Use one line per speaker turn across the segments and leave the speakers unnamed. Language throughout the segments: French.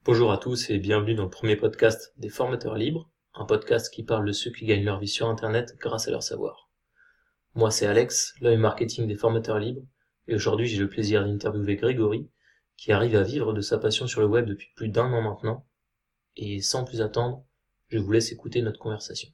Bonjour à tous et bienvenue dans le premier podcast des formateurs libres, un podcast qui parle de ceux qui gagnent leur vie sur Internet grâce à leur savoir. Moi c'est Alex, l'œil marketing des formateurs libres, et aujourd'hui j'ai le plaisir d'interviewer Grégory, qui arrive à vivre de sa passion sur le web depuis plus d'1 an maintenant, et sans plus attendre, je vous laisse écouter notre conversation.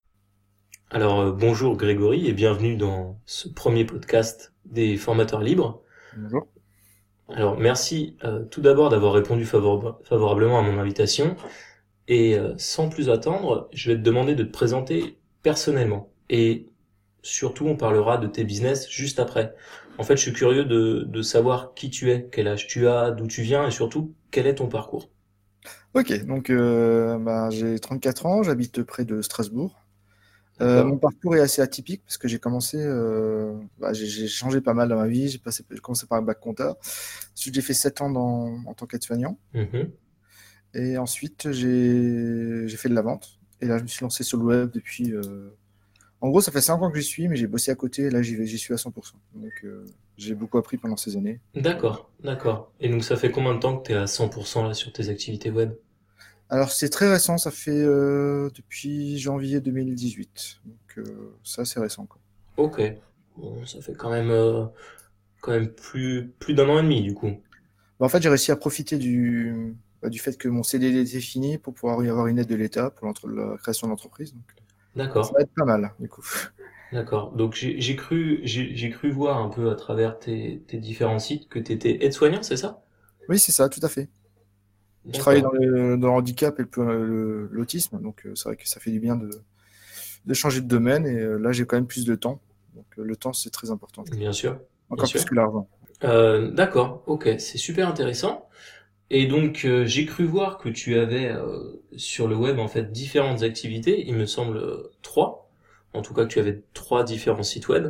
Alors bonjour Grégory et bienvenue dans ce premier podcast des formateurs libres.
Bonjour.
Alors merci tout d'abord d'avoir répondu favorablement à mon invitation. Et sans plus attendre, je vais te demander de te présenter personnellement. Et surtout, on parlera de tes business juste après. En fait, je suis curieux de savoir qui tu es, quel âge tu as, d'où tu viens et surtout, quel est ton parcours.
Ok, donc j'ai 34 ans, j'habite près de Strasbourg. Mon
D'accord?
parcours est assez atypique parce que j'ai commencé, j'ai changé pas mal dans ma vie. J'ai commencé par un bac comptable. Ensuite, j'ai fait 7 ans en tant qu'aide-soignant.
Mhm.
Et ensuite, j'ai fait de la vente. Et là, je me suis lancé sur le web depuis. En gros, ça fait 5 ans que j'y suis, mais j'ai bossé à côté. Et là, j'y suis à 100%. Donc, j'ai beaucoup appris pendant ces années.
D'accord, d'accord. Et donc, ça fait combien de temps que tu es à 100% là sur tes activités web?
Alors, c'est très récent, ça fait depuis janvier 2018. Donc, c'est assez récent, quoi.
Ok. Bon, ça fait quand même plus d'1 an et demi du coup.
En fait, j'ai réussi à profiter du fait que mon CDD était fini pour pouvoir y avoir une aide de l'État pour la création de l'entreprise. Donc, ça
D'accord.
va être pas mal, du coup.
D'accord. Donc j'ai cru voir un peu à travers tes différents sites que tu étais aide-soignant, c'est ça?
Oui, c'est ça, tout à fait. Je travaille
D'accord.
dans le handicap et l'autisme, donc c'est vrai que ça fait du bien de changer de domaine. Et là, j'ai quand même plus de temps. Donc, le temps, c'est très important.
Bien sûr. Bien
Encore plus
sûr.
que l'argent.
D'accord. Ok. C'est super intéressant. Et donc j'ai cru voir que tu avais sur le web en fait différentes activités. Il me semble trois. En tout cas que tu avais trois différents sites web.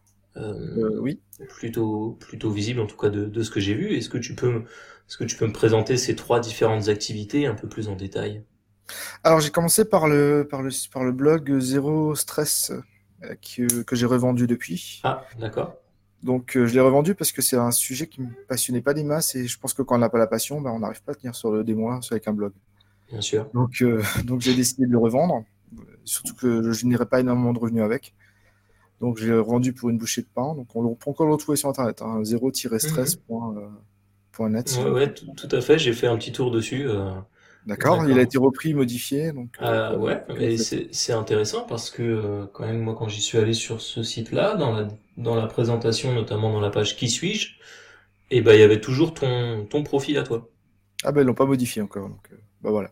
Oui.
Plutôt visibles en tout cas de ce que j'ai vu. Est-ce que tu peux me présenter ces trois différentes activités un peu plus en détail?
Alors, j'ai commencé par le blog Zéro Stress que j'ai revendu depuis.
Ah, d'accord.
Donc, je l'ai revendu parce que c'est un sujet qui me passionnait pas des masses et je pense que quand on n'a pas la passion, on n'arrive pas à tenir sur des mois avec un blog.
Bien sûr.
Donc, donc j'ai décidé de le revendre, surtout que je générais pas énormément de revenus avec. Donc, je l'ai revendu pour une bouchée de pain. Donc, peut encore le retrouver sur Internet, hein,
Mhm.
zéro-stress.net si
Ouais,
je me
ouais,
trompe
tout
pas.
à fait. J'ai fait un petit tour dessus.
D'accord, il a
D'accord.
été repris, modifié, donc
Ouais,
comment
et
vous êtes.
c'est intéressant parce que quand même moi quand j'y suis allé sur ce site-là, dans la présentation, notamment dans la page Qui suis-je, et ben il y avait toujours ton profil à toi.
Ah ben, ils l'ont pas modifié encore, donc bah voilà.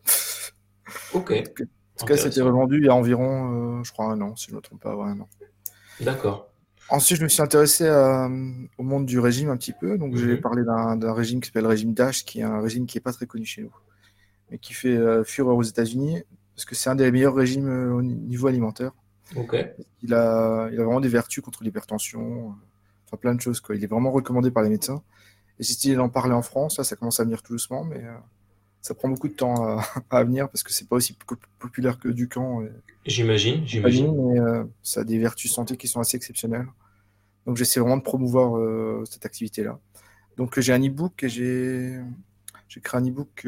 Ok,
En tout cas, c'était
intéressant.
revendu il y a environ, je crois, un an, si je ne me trompe pas, ouais, un an.
D'accord.
Ensuite, je me suis intéressé au monde du régime un petit peu. Donc, j'ai
Mhm.
parlé d'un régime qui s'appelle le régime DASH, qui est un régime qui n'est pas très connu chez nous, mais qui fait fureur aux États-Unis, parce que c'est un des meilleurs régimes au niveau alimentaire.
Ok.
Il a vraiment des vertus contre l'hypertension, enfin plein de choses, quoi. Il est vraiment recommandé par les médecins. Et si il en parlait en France, là, ça commence à venir tout doucement, mais ça prend beaucoup de temps à venir parce que c'est pas aussi populaire que Ducan et
J'imagine,
compagnie,
j'imagine.
mais ça a des vertus santé qui sont assez exceptionnelles. Donc j'essaie vraiment de promouvoir cette activité-là. Donc j'ai un e-book et j'ai créé un e-book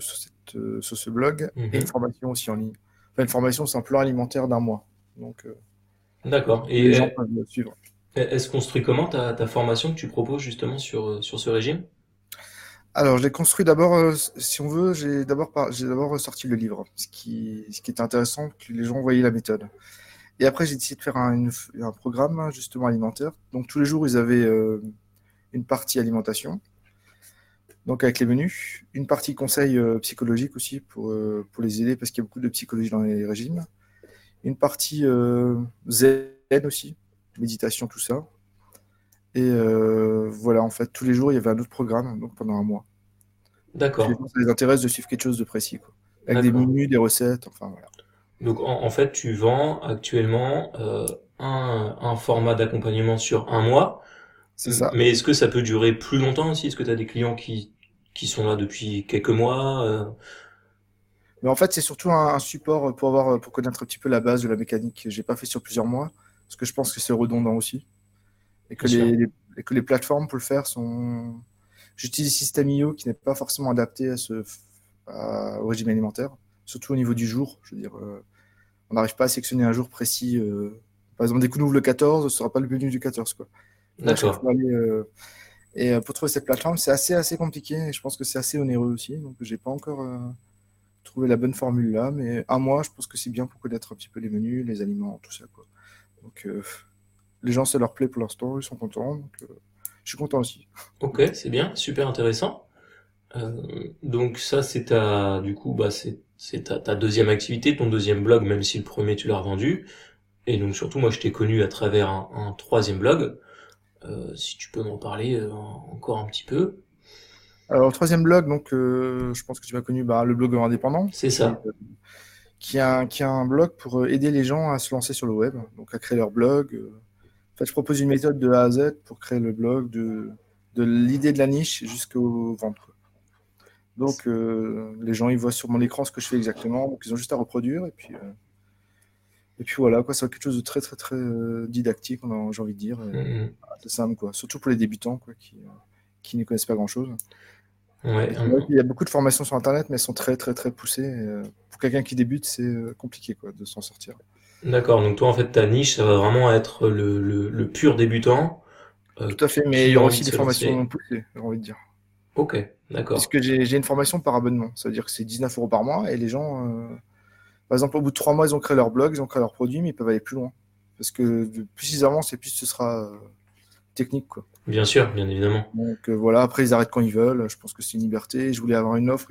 sur ce blog et une
Mhm.
formation aussi en ligne. Enfin, une formation, c'est un plan alimentaire d'un mois. Donc
D'accord. Et
les gens peuvent le suivre.
elle se construit comment ta formation que tu proposes justement sur ce régime?
Alors, je l'ai construit d'abord, si on veut, j'ai d'abord ressorti le livre, ce qui était intéressant, que les gens voyaient la méthode. Et après, j'ai décidé de faire un programme justement alimentaire. Donc tous les jours, ils avaient une partie alimentation, donc avec les menus, une partie conseil psychologique aussi pour les aider parce qu'il y a beaucoup de psychologie dans les régimes, une partie zen aussi, méditation, tout ça. Et voilà, en fait, tous les jours, il y avait un autre programme, donc pendant un mois. Que les
D'accord.
gens, ça les intéresse de suivre quelque chose de précis, quoi. Avec des
D'accord.
menus, des recettes, enfin voilà.
Donc en fait, tu vends actuellement un format d'accompagnement sur 1 mois,
C'est ça.
mais est-ce que ça peut durer plus longtemps aussi? Est-ce que tu as des clients qui sont là depuis quelques mois?
Mais en fait, c'est surtout un support pour connaître un petit peu la base de la mécanique. J'ai pas fait sur plusieurs mois, parce que je pense que c'est redondant aussi. Et
Bien
que
sûr.
que les plateformes pour le faire sont. J'utilise System.io qui n'est pas forcément adapté au régime alimentaire, surtout au niveau du jour. Je veux dire, on n'arrive pas à sélectionner un jour précis. Par exemple, dès qu'on ouvre le 14, ce ne sera pas le menu du 14, quoi. Donc, à chaque
D'accord.
fois, pour trouver cette plateforme, c'est assez compliqué et je pense que c'est assez onéreux aussi. Donc, j'ai pas encore trouvé la bonne formule là, mais un mois, je pense que c'est bien pour connaître un petit peu les menus, les aliments, tout ça, quoi. Donc, les gens, ça leur plaît pour l'instant, ils sont contents. Donc, je suis content aussi.
Ok, c'est bien, super intéressant. Donc ça, du coup, bah, c'est ta deuxième activité, ton deuxième blog, même si le premier tu l'as revendu. Et donc surtout, moi, je t'ai connu à travers un troisième blog. Si tu peux m'en parler encore un petit peu.
Alors, le troisième blog, donc, je pense que tu m'as connu le blogueur indépendant,
C'est ça.
qui a un blog pour aider les gens à se lancer sur le web, donc à créer leur blog. En fait, je propose une méthode de A à Z pour créer le blog, de l'idée de la niche jusqu'aux ventes, quoi. Donc, les gens, ils voient sur mon écran ce que je fais exactement, donc ils ont juste à reproduire, et puis voilà, quoi, c'est quelque chose de très, très, très didactique, j'ai envie de dire, et
Mhm.
c'est simple, quoi, surtout pour les débutants, quoi, qui ne connaissent pas grand-chose.
Ouais.
Et c'est vrai qu'il y a beaucoup de formations sur Internet, mais elles sont très, très, très poussées. Et, pour quelqu'un qui débute, c'est compliqué, quoi, de s'en sortir.
D'accord. Donc toi, en fait, ta niche, ça va vraiment être le pur débutant
Tout à fait, mais il y
qui a
aura
envie
aussi
de
des
se
formations
lancer.
poussées, j'ai envie de dire.
Ok, d'accord.
Puisque j'ai une formation par abonnement. Ça veut dire que c'est 19 € par mois et les gens, par exemple, au bout de 3 mois, ils ont créé leur blog, ils ont créé leur produit, mais ils peuvent aller plus loin. Parce que plus ils avancent et plus ce sera technique, quoi.
Bien sûr, bien évidemment.
Donc voilà, après, ils arrêtent quand ils veulent. Je pense que c'est une liberté. Je voulais avoir une offre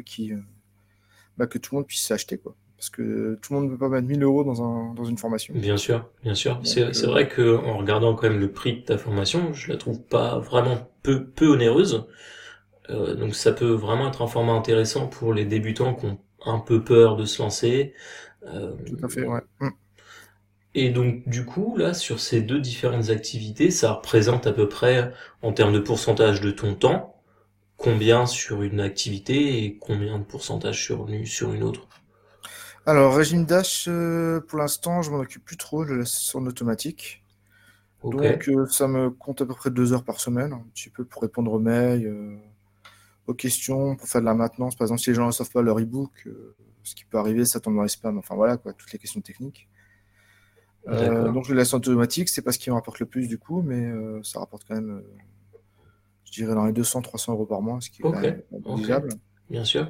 que tout le monde puisse acheter, quoi. Parce que tout le monde ne peut pas mettre 1000 € dans une formation.
Bien sûr, bien sûr.
Donc,
C'est vrai que en regardant quand même le prix de ta formation, je la trouve pas vraiment peu onéreuse. Donc ça peut vraiment être un format intéressant pour les débutants qui ont un peu peur de se lancer. Euh,
tout à fait, ouais.
et donc du coup, là, sur ces deux différentes activités, ça représente à peu près, en termes de pourcentage de ton temps, combien sur une activité et combien de pourcentage sur une autre.
Alors, régime Dash, pour l'instant, je m'en occupe plus trop, je le laisse en automatique.
Ok,
Donc, ça me compte à peu près 2 heures par semaine, un petit peu pour répondre aux mails, aux questions, pour faire de la maintenance. Par exemple, si les gens ne reçoivent pas leur e-book, ce qui peut arriver, ça tombe dans les spams. Enfin voilà, quoi, toutes les questions techniques.
d'accord.
Donc, je le laisse en automatique. C'est pas ce qui me rapporte le plus du coup, mais ça rapporte quand même, je dirais, dans les 200-300 € par mois, ce qui est quand
Ok,
même
ok,
négligeable.
bien sûr.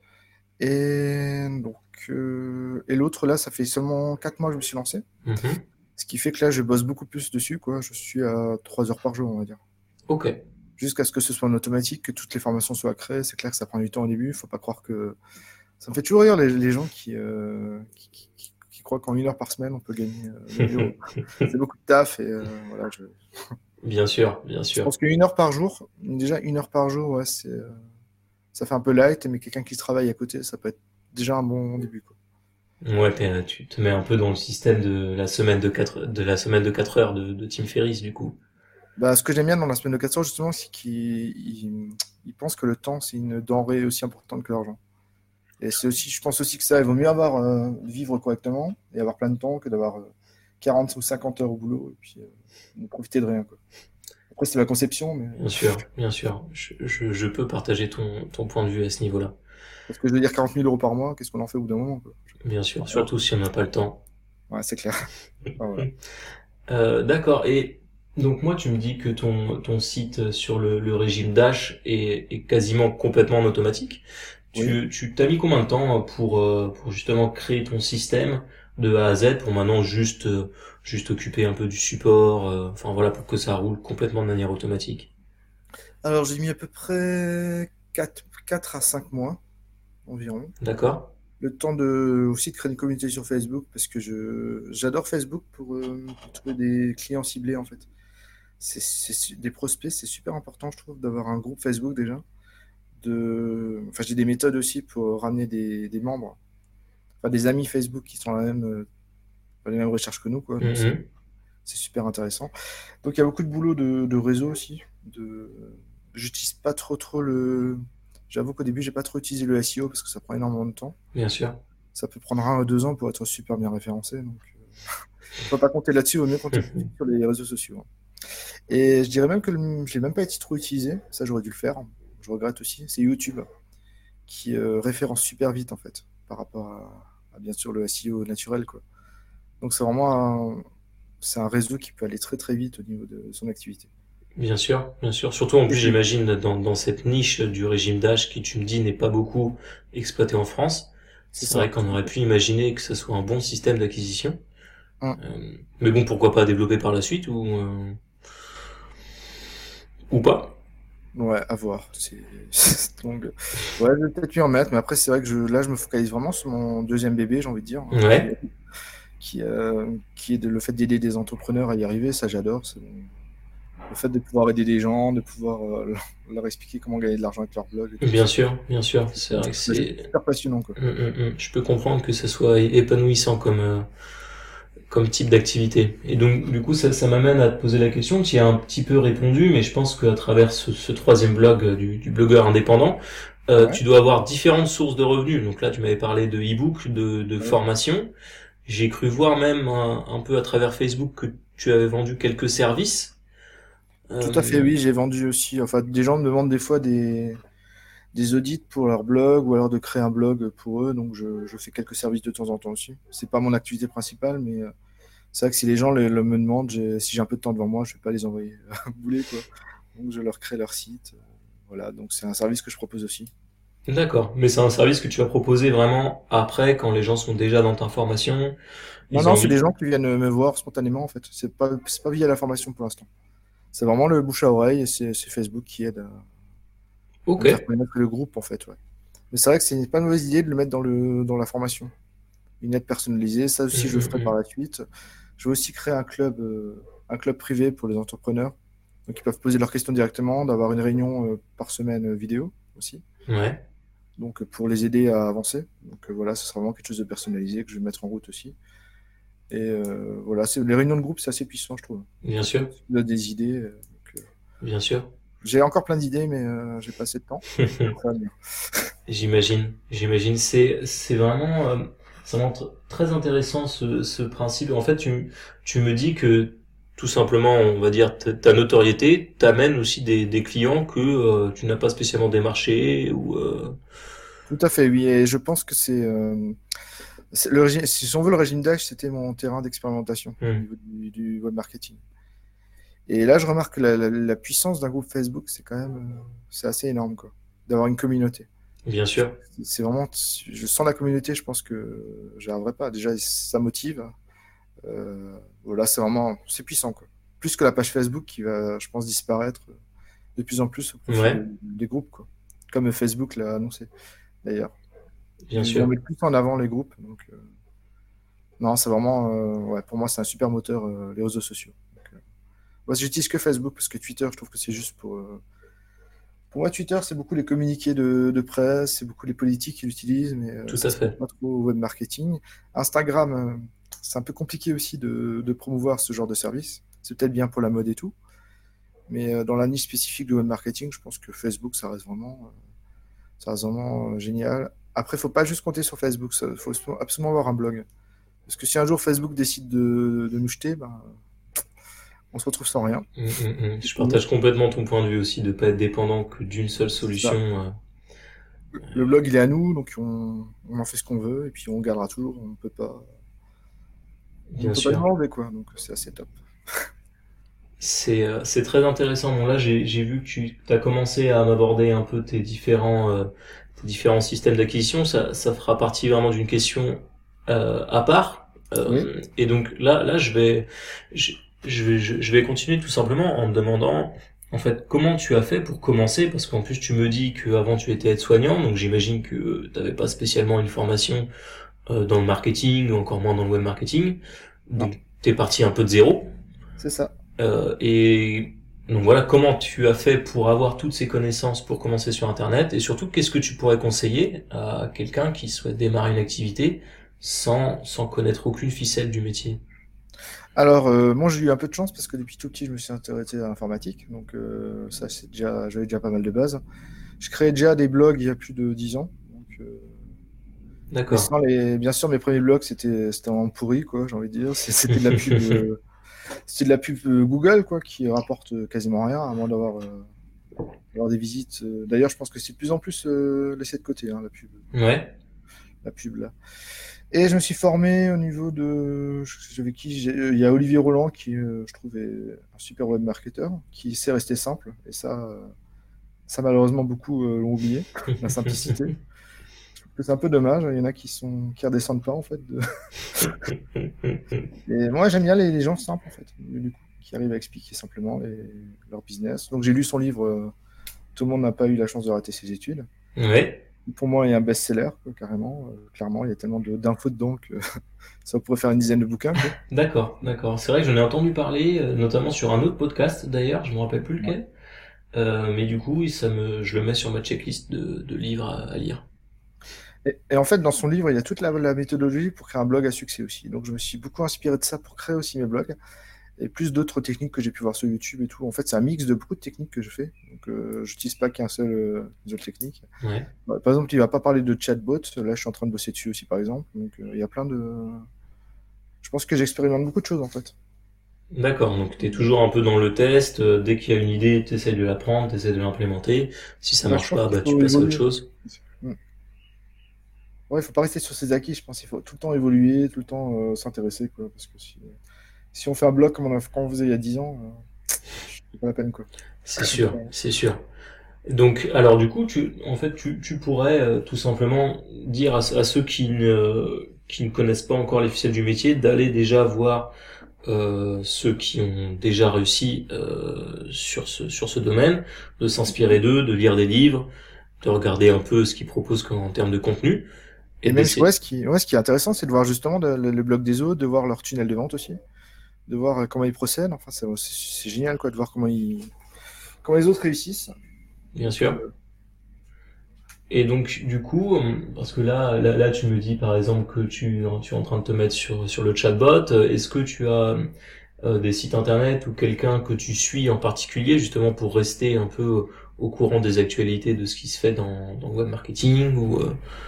Et donc, et l'autre là, ça fait seulement 4 mois que je me suis lancé.
Mhm.
Ce qui fait que là, je bosse beaucoup plus dessus, quoi. Je suis à 3 heures par jour, on va dire.
Ok,
Jusqu'à ce que ce soit en automatique, que toutes les formations soient créées. C'est clair que ça prend du temps au début. Faut pas croire que. Ça me fait toujours rire les gens qui croient qu'en 1 heure par semaine, on peut gagner 1000 €. C'est beaucoup de taf et voilà.
bien sûr, bien
Je
sûr.
pense qu'une heure par jour, déjà 1 heure par jour, ouais, ça fait un peu light, mais quelqu'un qui travaille à côté, ça peut être déjà un bon début, quoi.
Ouais, tu te mets un peu dans le système de la semaine de 4 heures de Tim Ferriss, du coup.
Bah, ce que j'aime bien dans la semaine de 4 heures, justement, c'est qu'ils pensent que le temps, c'est une denrée aussi importante que l'argent. Et c'est aussi, je pense aussi que ça, il vaut mieux vivre correctement et avoir plein de temps que d'avoir 40 ou 50 heures au boulot et puis ne profiter de rien, quoi. Après, c'est la conception, mais
Bien sûr, bien sûr. Je peux partager ton point de vue à ce niveau-là.
parce que je veux dire 40 000 € par mois, qu'est-ce qu'on en fait au bout d'un moment, quoi.
Bien sûr,
Voilà.
surtout si on n'a pas le temps.
Ouais, c'est clair. Enfin, voilà.
D'accord. Et donc moi, tu me dis que ton site sur le régime Dash est quasiment complètement en automatique.
Oui.
Tu t'as mis combien de temps pour justement créer ton système de A à Z pour maintenant juste occuper un peu du support, enfin voilà, pour que ça roule complètement de manière automatique.
Alors, j'ai mis à peu près 4 à 5 mois environ.
D'accord?
Le temps de aussi de créer une communauté sur Facebook parce que j'adore Facebook pour trouver des clients ciblés en fait. Des prospects, c'est super important je trouve d'avoir un groupe Facebook déjà. Enfin, j'ai des méthodes aussi pour ramener des membres, enfin des amis Facebook qui sont les mêmes recherches que nous quoi. Donc
Mhm.
c'est super intéressant. Donc il y a beaucoup de boulot de réseau aussi. J'utilise pas trop le. J'avoue qu'au début j'ai pas trop utilisé le SEO parce que ça prend énormément de temps.
Bien sûr.
Ça peut prendre 1 ou 2 ans pour être super bien référencé. Donc, faut pas compter là-dessus, il vaut mieux compter sur les réseaux sociaux, hein. Et je dirais même que je l'ai même pas été trop utilisé. Ça, j'aurais dû le faire. Je regrette aussi. C'est YouTube qui référence super vite en fait, par rapport à, bien sûr le SEO naturel, quoi. Donc c'est un réseau qui peut aller très très vite au niveau de son activité.
Bien sûr, bien sûr. Surtout en
Et
plus,
c'est
j'imagine dans cette niche du régime d'âge qui, tu me dis, n'est pas beaucoup exploitée en France.
c'est
C'est
ça,
vrai qu'on
tout à
aurait
fait.
pu imaginer que ce soit un bon système d'acquisition.
Hum.
Mais bon, pourquoi pas développer par la suite ou pas.
Ouais, à voir. Donc, ouais, je vais peut-être lui en mettre, mais après, c'est vrai que là, je me focalise vraiment sur mon deuxième bébé, j'ai envie de dire, hein,
Ouais,
qui est le fait d'aider des entrepreneurs à y arriver. Ça, j'adore. Le fait de pouvoir aider des gens, de pouvoir leur expliquer comment gagner de l'argent avec leur blog et tout,
bien sûr, bien sûr.
c'est
C'est vrai que c'est
super passionnant, quoi.
Je peux comprendre que ça soit épanouissant comme type d'activité. Et donc, du coup, ça m'amène à te poser la question. Tu y as un petit peu répondu, mais je pense qu'à travers ce troisième blog du blogueur indépendant,
Ouais,
tu dois avoir différentes sources de revenus. Donc là, tu m'avais parlé de e-book, de
ouais.
formation. J'ai cru voir même un peu à travers Facebook que tu avais vendu quelques services.
Tout à fait,
Euh,
oui, j'ai vendu aussi. Enfin, des gens me demandent des fois des audits pour leur blog ou alors de créer un blog pour eux. Donc, je fais quelques services de temps en temps aussi. C'est pas mon activité principale, mais c'est vrai que si les gens me demandent, si j'ai un peu de temps devant moi, je vais pas les envoyer bouler, quoi. Donc, je leur crée leur site. Voilà, donc c'est un service que je propose aussi.
d'accord. Mais c'est un service que tu vas proposer vraiment après, quand les gens sont déjà dans ta formation.
Non,
Ils ont
non, c'est des
envie.
gens qui viennent me voir spontanément, en fait. C'est pas via la formation pour l'instant. C'est vraiment le bouche à oreille et c'est Facebook qui aide à
Ok.
me faire connaître le groupe, en fait, ouais. Mais c'est vrai que c'est pas une mauvaise idée de le mettre dans la formation. Une aide personnalisée, ça
Hum,
aussi je le
hum,
ferai par
hum.
la suite. Je vais aussi créer un club privé pour les entrepreneurs. Donc ils peuvent poser leurs questions directement, d'avoir une réunion par semaine vidéo aussi.
Ouais.
Donc pour les aider à avancer. Donc voilà, ce sera vraiment quelque chose de personnalisé que je vais mettre en route aussi. Et voilà, les réunions de groupe, c'est assez puissant, je trouve.
Bien
Surtout
sûr.
si tu as des idées.
Bien sûr.
J'ai encore plein d'idées, mais j'ai pas assez de temps. Ça va venir.
J'imagine. C'est vraiment très intéressant ce principe. En fait, tu me dis que tout simplement, on va dire, ta notoriété t'amène aussi des clients que tu n'as pas spécialement démarché ou.
Tout à fait, oui. Et je pense que si on veut, le régime d'âge, c'était mon terrain d'expérimentation au
Hmm.
niveau du web marketing. Et là, je remarque que la puissance d'un groupe Facebook, c'est assez énorme, quoi, d'avoir une communauté.
Bien sûr.
C'est vraiment, je sens la communauté, je pense que j'arriverai pas. Déjà, ça motive. Voilà, c'est puissant, quoi. Plus que la page Facebook qui va, je pense, disparaître de plus en plus au profit
Ouais,
des groupes, quoi. Comme Facebook l'a annoncé, d'ailleurs.
bien
Ils vont
sûr.
mettre plus en avant les groupes. Donc, non, c'est vraiment, ouais, pour moi, c'est un super moteur, les réseaux sociaux. Donc, moi, j'utilise que Facebook parce que Twitter, je trouve que c'est juste pour moi, Twitter, c'est beaucoup les communiqués de presse, c'est beaucoup les politiques qui l'utilisent, mais
Tout
ça
à
se prête
fait.
pas trop au web marketing. Instagram, c'est un peu compliqué aussi de promouvoir ce genre de service. C'est peut-être bien pour la mode et tout, mais dans la niche spécifique du web marketing, je pense que Facebook, ça reste vraiment génial. Après, faut pas juste compter sur Facebook, il faut absolument avoir un blog. Parce que si un jour Facebook décide de nous jeter, ben, on se retrouve sans rien. C'est
Je
fini.
partage complètement ton point de vue aussi de pas être dépendant que d'une seule
C'est ça.
solution.
Le blog, il est à nous, donc on en fait ce qu'on veut, et puis on gardera toujours. On ne
Bien
peut pas lui
sûr.
enlever, quoi. Donc c'est assez top.
C'est très intéressant. Bon là j'ai vu que tu as commencé à m'aborder un peu tes différents systèmes d'acquisition. Ça fera partie vraiment d'une question à part.
Oui.
Et donc là je, je vais continuer tout simplement en me demandant en fait comment tu as fait pour commencer, parce qu'en plus tu me dis que avant tu étais aide-soignant, donc j'imagine que tu n'avais pas spécialement une formation dans le marketing ou encore moins dans le web marketing.
Non,
Donc t'es parti un peu de zéro.
c'est ça.
Et donc voilà, comment tu as fait pour avoir toutes ces connaissances pour commencer sur Internet, et surtout qu'est-ce que tu pourrais conseiller à quelqu'un qui souhaite démarrer une activité sans connaître aucune ficelle du métier.
Alors, moi, j'ai eu un peu de chance parce que depuis tout petit, je me suis intéressé à l'informatique. Donc, ça, j'avais déjà pas mal de bases. Je créais déjà des blogs il y a plus de 10 ans. Donc, mais
D'accord.
bien sûr, mes premiers blogs, c'était en pourri, quoi, j'ai envie de dire. C'était de la pub Google, quoi, qui rapporte quasiment rien, à moins d'avoir avoir des visites. D'ailleurs, je pense que c'est de plus en plus laissé de côté, hein,
Ouais.
la pub là. Et je me suis formé au niveau de. J'avais qui? Il y a Olivier Roland qui, je trouve, est un super web marketeur, qui sait rester simple. Et ça malheureusement, beaucoup l'ont oublié, la simplicité. Je trouve que c'est un peu dommage. Il y en a qui redescendent pas, en fait. Et moi, j'aime bien les gens simples, en fait, du coup, qui arrivent à expliquer simplement leur business. Donc, j'ai lu son livre Tout le monde n'a pas eu la chance de rater ses études.
Ouais.
Pour moi, il y a un best-seller, quoi, carrément. Clairement, il y a tellement d'infos dedans que ça pourrait faire une dizaine de bouquins, quoi.
D'accord, d'accord. C'est vrai que j'en ai entendu parler, notamment sur un autre podcast d'ailleurs, je me rappelle plus
Ouais.
lequel. Mais du coup, oui, je le mets sur ma checklist de livres à lire.
Et en fait, dans son livre, il y a toute la méthodologie pour créer un blog à succès aussi. Donc, je me suis beaucoup inspiré de ça pour créer aussi mes blogs. Et plus d'autres techniques que j'ai pu voir sur YouTube et tout. En fait, c'est un mix de beaucoup de techniques que je fais. Donc, je n'utilise pas une seule technique.
Ouais.
Par exemple, il va pas parler de chatbot. Là, je suis en train de bosser dessus aussi, par exemple. Donc, il y a plein de. Je pense que j'expérimente beaucoup de choses, en fait.
D'accord, donc t'es toujours un peu dans le test, dès qu'il y a une idée, t'essaies de la prendre, t'essaies de l'implémenter. Si ça
Bah, je
marche
pense
pas,
qu'il
bah tu
faut
passes à autre
évoluer.
chose.
Mm. Ouais, il faut pas rester sur ses acquis. Je pense qu'il faut tout le temps évoluer, tout le temps s'intéresser, quoi. Parce que si on fait un blog comme on faisait il y a 10 ans, c'est pas la peine, quoi.
C'est sûr, c'est sûr. Donc, alors du coup, tu pourrais tout simplement dire à ceux qui ne connaissent pas encore les ficelles du métier d'aller déjà voir ceux qui ont déjà réussi sur ce domaine, de s'inspirer d'eux, de lire des livres, de regarder un peu ce qu'ils proposent en termes de contenu, et
Et même,
d'essayer.
ce qui est intéressant, c'est de voir justement le blog des autres, de voir leur tunnel de vente aussi, de voir comment ils procèdent. Enfin, c'est génial, quoi, de voir comment les autres réussissent.
Bien
Donc,
sûr. Et donc, du coup, parce que là, tu me dis par exemple que tu es en train de te mettre sur le chatbot. Est-ce que tu as des sites internet ou quelqu'un que tu suis en particulier justement pour rester un peu au courant des actualités de ce qui se fait dans le web marketing ou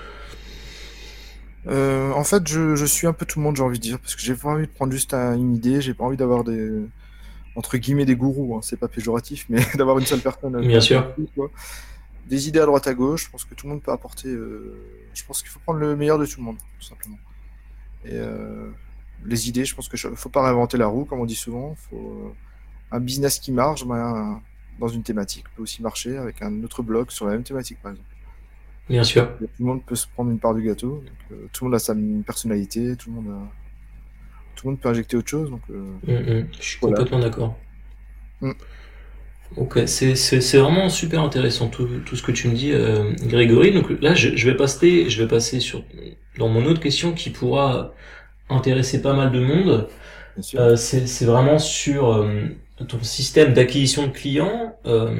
en fait, je suis un peu tout le monde, j'ai envie de dire, parce que j'ai pas envie de prendre juste une idée, j'ai pas envie d'avoir entre guillemets, des gourous, hein, c'est pas péjoratif, mais d'avoir une seule personne qui
bien
a
sûr.
tout, quoi. Des idées à droite à gauche, je pense que tout le monde peut apporter. Je pense qu'il faut prendre le meilleur de tout le monde, tout simplement. Et les idées, je pense que faut pas réinventer la roue, comme on dit souvent. Un business qui marche dans une thématique peut aussi marcher avec un autre blog sur la même thématique, par exemple.
Bien sûr.
Tout le monde peut se prendre une part du gâteau. Donc, tout le monde a sa personnalité, tout le monde peut injecter autre chose. Donc
Je suis
voilà.
complètement d'accord.
Mm.
Ok, c'est vraiment super intéressant tout ce que tu me dis, Grégory. Donc là, je vais passer dans mon autre question qui pourra intéresser pas mal de monde.
Bien sûr.
C'est vraiment sur ton système d'acquisition de clients,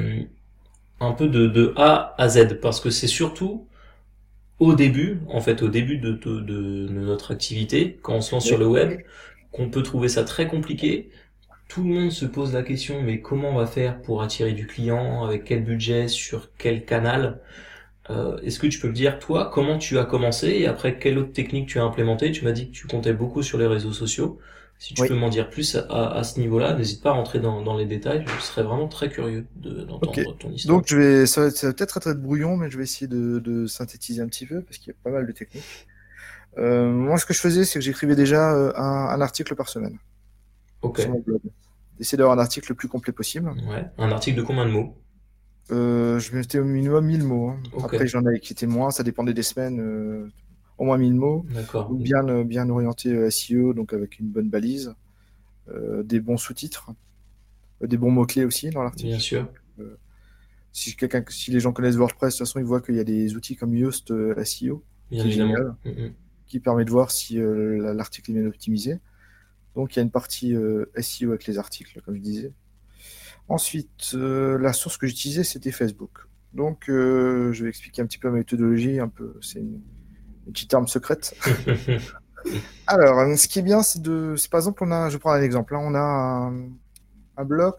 un peu de A à Z, parce que c'est surtout au début, en fait, au début de notre activité, quand on se lance sur
Oui.
le web, qu'on peut trouver ça très compliqué. Tout le monde se pose la question, mais comment on va faire pour attirer du client, avec quel budget, sur quel canal? Est-ce que tu peux me dire, toi, comment tu as commencé et après, quelle autre technique tu as implémentée? Tu m'as dit que tu comptais beaucoup sur les réseaux sociaux. Si tu peux
Oui.
m'en dire plus à ce niveau-là, n'hésite pas à rentrer dans les détails. Je serais vraiment très curieux
Ok.
d'entendre ton histoire.
Donc ça va peut-être être brouillon, mais je vais essayer de synthétiser un petit peu parce qu'il y a pas mal de techniques. Moi, ce que je faisais, c'est que j'écrivais déjà un article par semaine
Ok.
sur mon blog. D'essayer d'avoir un article le plus complet possible.
Ouais. Un article de combien de mots?
Je mettais au minimum 1000 mots, hein.
Ok.
Après, j'en avais qui étaient moins, ça dépendait des semaines. Au moins 1000 mots.
D'accord.
Donc bien orienté SEO, donc avec une bonne balise, des bons sous-titres, des bons mots-clés aussi dans
Bien
l'article.
sûr.
Euh, si les gens connaissent WordPress, de toute façon, ils voient qu'il y a des outils comme Yoast SEO,
Bien
qui est
évidemment.
génial, qui permet de voir si l'article est bien optimisé. Donc il y a une partie SEO avec les articles, comme je disais. Ensuite, la source que j'utilisais, c'était Facebook. Donc je vais expliquer un petit peu ma méthodologie, un peu, c'est une petite arme secrète. Alors, ce qui est bien, c'est par exemple, je prends un exemple, hein, on a un blog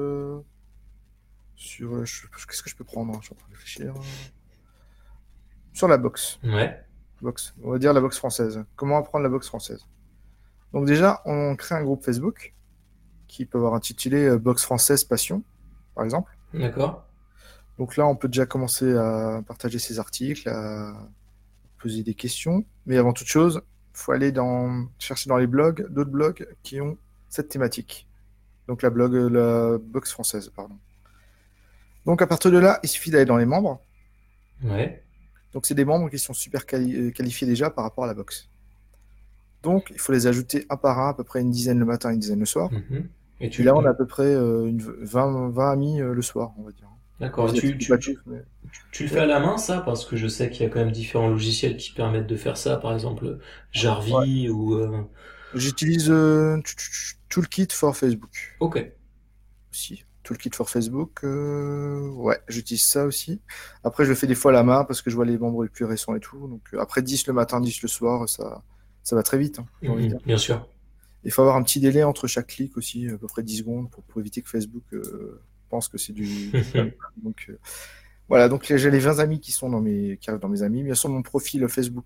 qu'est-ce que je peux prendre, hein, je suis en train de réfléchir. Sur la
Ouais.
box, on va dire la box française. Comment apprendre la box française? Donc déjà, on crée un groupe Facebook qui peut avoir intitulé Box française passion, par exemple.
D'accord.
Donc là, on peut déjà commencer à partager ses articles, à poser des questions. Mais avant toute chose, il faut aller chercher dans les blogs, d'autres blogs qui ont cette thématique. Donc la box française, pardon. Donc à partir de là, il suffit d'aller dans les membres.
Ouais.
Donc c'est des membres qui sont super qualifiés déjà par rapport à la box. Donc il faut les ajouter un par un, à peu près une dizaine le matin, une dizaine le soir.
Mhm. Et
Et là, on a à peu près 20 amis le soir, on va dire.
d'accord.
Je les attribue pas tous, mais...
Tu le fais
Ouais.
à la main, ça? Parce que je sais qu'il y a quand même différents logiciels qui permettent de faire ça. Par exemple,
Ouais.
Jarvis ou...
J'utilise Toolkit for Facebook
Ok.
aussi. Toolkit for Facebook, ouais, j'utilise ça aussi. Après, je le fais des fois à la main parce que je vois les membres les plus récents et tout. Donc après 10 le matin, 10 le soir, ça va très vite, hein, j'ai envie de dire.
Bien sûr.
Il faut avoir un petit délai entre chaque clic aussi, à peu près 10 secondes, pour éviter que Facebook pense que c'est du spam. Donc voilà, donc j'ai les 20 amis qui arrivent dans mes amis. Bien sûr, mon profil Facebook,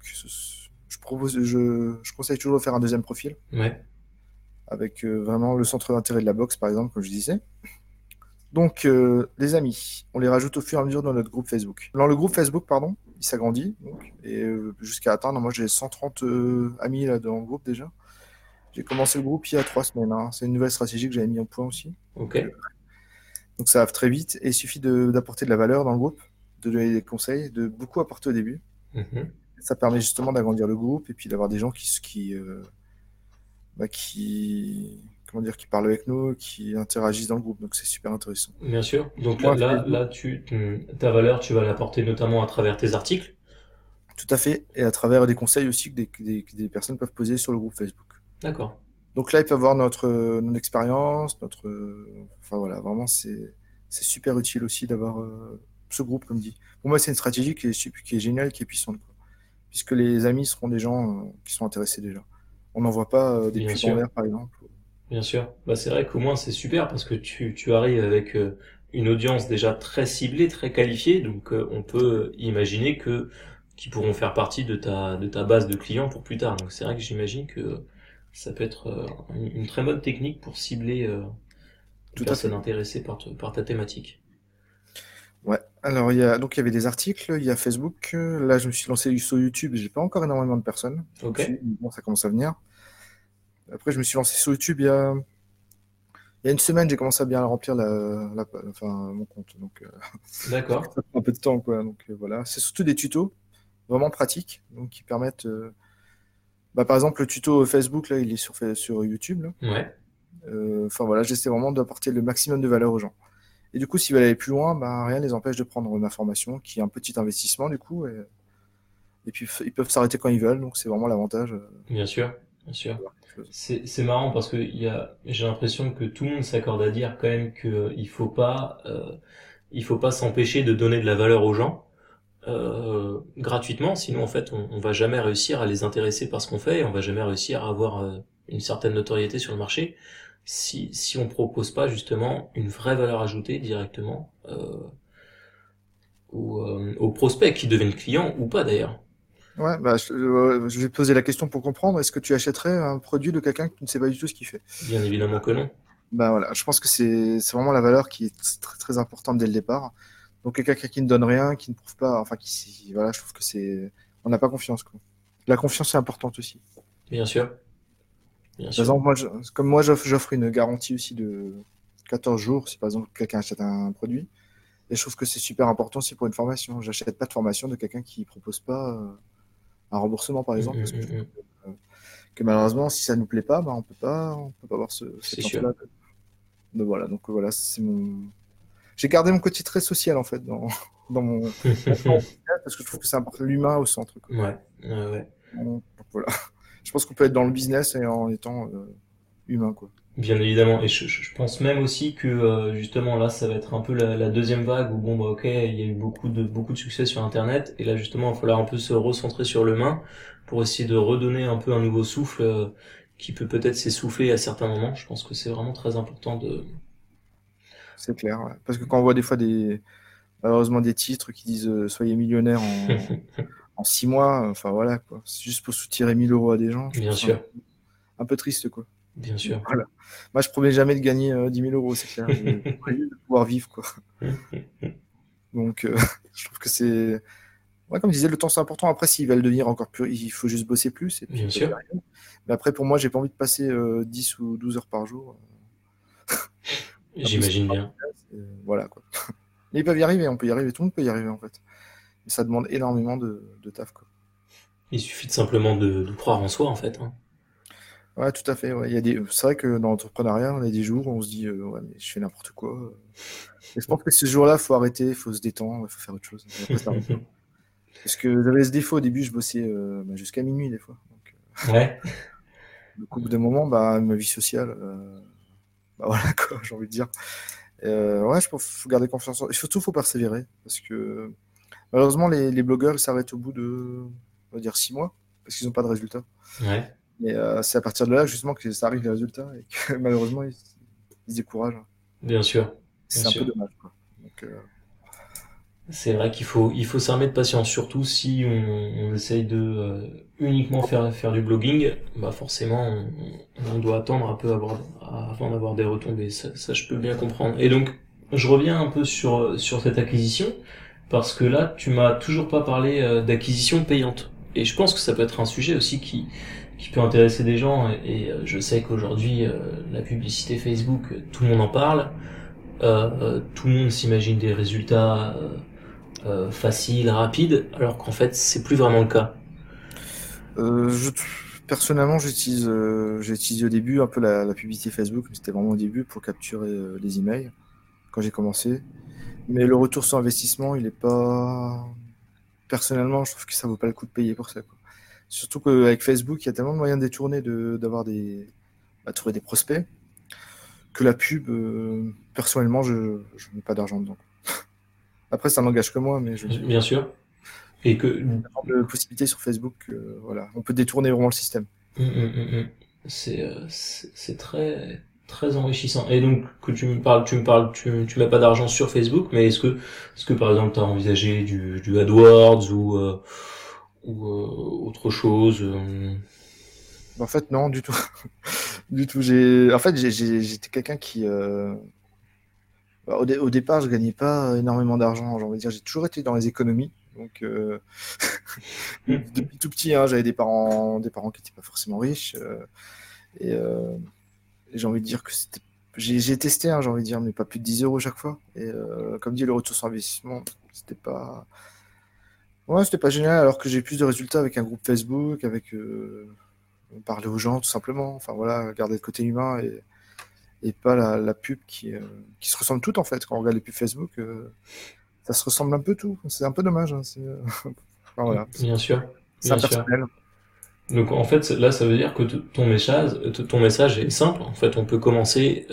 je conseille toujours de faire un deuxième profil
Ouais.
avec vraiment le centre d'intérêt de la boxe, par exemple, comme je disais. Donc, les amis, on les rajoute au fur et à mesure dans notre groupe Facebook. Dans le groupe Facebook, pardon, il s'agrandit, donc, et jusqu'à atteindre, moi j'ai 130 amis là dans le groupe déjà. J'ai commencé le groupe il y a 3 semaines, hein. C'est une nouvelle stratégie que j'avais mis en point aussi.
Ok.
Donc ça va très vite, et il suffit d'apporter de la valeur dans le groupe, de donner des conseils, de beaucoup apporter au début.
Mhm.
Ça permet justement d'agrandir le groupe et puis d'avoir des gens comment dire, qui parlent avec nous, qui interagissent dans le groupe. Donc c'est super intéressant.
Bien sûr. Donc
Moi, Facebook,
là, ta valeur, tu vas l'apporter notamment à travers tes articles.
tout à fait, et à travers des conseils aussi que des personnes peuvent poser sur le groupe Facebook.
D'accord.
Donc là, ils peuvent voir notre expérience, enfin voilà, vraiment c'est super utile aussi d'avoir ce groupe, comme dit. Pour moi, c'est une stratégie qui est géniale, qui est puissante, quoi. Puisque les amis seront des gens qui sont intéressés déjà. On n'envoie pas des
Bien
pubs en
sûr.
l'air, par exemple.
Bien sûr. Bah, c'est vrai qu'au moins c'est super parce que tu arrives avec une audience déjà très ciblée, très qualifiée, donc on peut imaginer que qui pourront faire partie de ta base de clients pour plus tard. Donc c'est vrai que j'imagine que ça peut être une très bonne technique pour cibler les
Tout à
personnes
fait.
intéressées par ta thématique.
Ouais. Alors, il y avait des articles, il y a Facebook. Là, je me suis lancé sur YouTube. J'ai pas encore énormément de personnes
Ok.
dessus. Mais bon, ça commence à venir. Après, je me suis lancé sur YouTube il y a une semaine. J'ai commencé à bien remplir enfin, mon compte. Donc,
D'accord.
ça prend un peu de temps, quoi. Donc, voilà. C'est surtout des tutos vraiment pratiques, donc qui permettent. Par exemple, le tuto Facebook, là, il est sur YouTube, là.
Ouais.
Enfin, voilà, j'essaie vraiment d'apporter le maximum de valeur aux gens. Et du coup, s'ils veulent aller plus loin, rien ne les empêche de prendre ma formation, qui est un petit investissement, du coup. Et puis, ils peuvent s'arrêter quand ils veulent, donc c'est vraiment l'avantage
Bien sûr. Bien sûr.
d'avoir quelque chose.
C'est marrant parce que j'ai l'impression que tout le monde s'accorde à dire quand même que il faut pas s'empêcher de donner de la valeur aux gens gratuitement, sinon en fait on va jamais réussir à les intéresser par ce qu'on fait et on va jamais réussir à avoir une certaine notoriété sur le marché si on propose pas justement une vraie valeur ajoutée directement aux prospects qui deviennent clients ou pas d'ailleurs.
Ouais, je vais poser la question pour comprendre. Est-ce que tu achèterais un produit de quelqu'un qui ne sait pas du tout ce qu'il fait?
Bien évidemment que non.
Voilà, je pense que c'est vraiment la valeur qui est très, très importante dès le départ. Donc, quelqu'un qui ne donne rien, qui ne prouve pas, enfin, voilà, je trouve que on n'a pas confiance, quoi. La confiance est importante aussi.
Bien sûr, bien
Par
sûr.
exemple, comme moi, j'offre une garantie aussi de 14 jours si par exemple quelqu'un achète un produit. Et je trouve que c'est super important aussi pour une formation. J'achète pas de formation de quelqu'un qui propose pas un remboursement, par exemple, parce que je trouve
Mm.
que malheureusement, si ça nous plaît pas, on peut pas avoir
C'est
cette
sûr.
chance-là. Voilà, donc voilà, j'ai gardé mon côté très social en fait dans mon parce que je trouve que c'est important l'humain au centre, quoi.
Ouais, ouais.
Donc, voilà. Je pense qu'on peut être dans le business et en étant humain, quoi.
Bien évidemment, et je pense même aussi que justement là, ça va être un peu la deuxième vague où bon bah ok, il y a eu beaucoup de succès sur Internet, et là justement, il va falloir un peu se recentrer sur l'humain pour essayer de redonner un peu un nouveau souffle qui peut peut-être s'essouffler à certains moments. Je pense que c'est vraiment très important de.
C'est clair, ouais. Parce que quand on voit des fois malheureusement des titres qui disent soyez millionnaire en 6 mois, enfin voilà, quoi. C'est juste pour soutirer 1000 euros à des gens, je
Bien
trouve ça
sûr,
un peu triste, quoi.
bien
Donc,
sûr.
voilà. Moi, je promets jamais de gagner 10 000 euros, c'est clair. Je promets juste de pouvoir vivre, quoi. Donc, je trouve que c'est... Ouais, comme je disais, le temps, c'est important. Après, s'il va le devenir encore plus, il faut juste bosser plus et puis
Bien
ils peuvent y
sûr.
arriver. Mais après, pour moi, j'ai pas envie de passer 10 ou 12 heures par jour. Impossible.
J'imagine bien.
Voilà, quoi. Mais ils peuvent y arriver, on peut y arriver, tout le monde peut y arriver, en fait. Mais ça demande énormément de taf, quoi.
Il suffit de simplement de croire en soi, en fait, hein.
Ouais, tout à fait. Ouais. C'est vrai que dans l'entrepreneuriat, on a des jours où on se dit, ouais, mais je fais n'importe quoi. Et je pense que ce jour-là, il faut arrêter, il faut se détendre, il faut faire autre chose. Et après, ça revient. Parce que j'avais ce défaut au début, je bossais jusqu'à minuit des fois. Donc,
Ouais.
au bout d'un moment, ma vie sociale, voilà quoi, j'ai envie de dire. Ouais, je pense qu'il faut garder confiance. Et surtout, il faut persévérer. Parce que malheureusement, les blogueurs, ils s'arrêtent au bout de, on va dire, 6 mois. Parce qu'ils n'ont pas de résultats.
Ouais.
Mais c'est à partir de là, justement, que ça arrive les résultats. Et que malheureusement, ils se découragent.
Bien sûr. Bien
C'est un peu
sûr.
dommage, quoi. Donc,
C'est vrai qu'il faut s'armer de patience, surtout si on essaye de uniquement faire du blogging, bah forcément on doit attendre un peu avant d'avoir des retombées. Ça je peux bien comprendre. Et donc je reviens un peu sur cette acquisition parce que là tu m'as toujours pas parlé d'acquisition payante. Et je pense que ça peut être un sujet aussi qui peut intéresser des gens. Et je sais qu'aujourd'hui la publicité Facebook, tout le monde en parle. Tout le monde s'imagine des résultats facile, rapide, alors qu'en fait c'est plus vraiment le cas.
Euh, je, personnellement, j'ai utilisé au début un peu la publicité Facebook, mais c'était vraiment au début pour capturer les emails quand j'ai commencé. Mais le retour sur investissement, il est pas. Personnellement, je trouve que ça vaut pas le coup de payer pour ça, quoi. Surtout qu'avec Facebook, il y a tellement de moyens détournés d'avoir trouver des prospects que la pub, personnellement, je mets pas d'argent dedans. Après, ça n'engage que moi, mais je veux dire,
Bien sûr. Et que
de possibilités sur Facebook, voilà, on peut détourner vraiment le système.
c'est très très enrichissant. Et donc que tu mets pas d'argent sur Facebook, mais est-ce que par exemple t'as envisagé du AdWords ou autre chose
En fait, non, du tout. Du tout. J'étais quelqu'un qui, au départ, je gagnais pas énormément d'argent. J'ai envie de dire, j'ai toujours été dans les économies. Donc, depuis tout petit, hein, j'avais des parents qui n'étaient pas forcément riches. Et, euh, et j'ai envie de dire que j'ai testé, hein, j'ai envie de dire, mais pas plus de 10 euros chaque fois. Et comme dit, le retour sur investissement, c'était pas, ouais, c'était pas génial. Alors que j'ai plus de résultats avec un groupe Facebook, avec parler aux gens tout simplement. Enfin voilà, garder le côté humain et pas la pub qui se ressemble toutes en fait. Quand on regarde les pubs Facebook, ça se ressemble un peu tout. C'est un peu dommage, hein. Enfin, voilà,
Bien sûr,
c'est
bien sûr.
impersonnel.
Donc en fait là ça veut dire que ton message est simple. En fait on peut commencer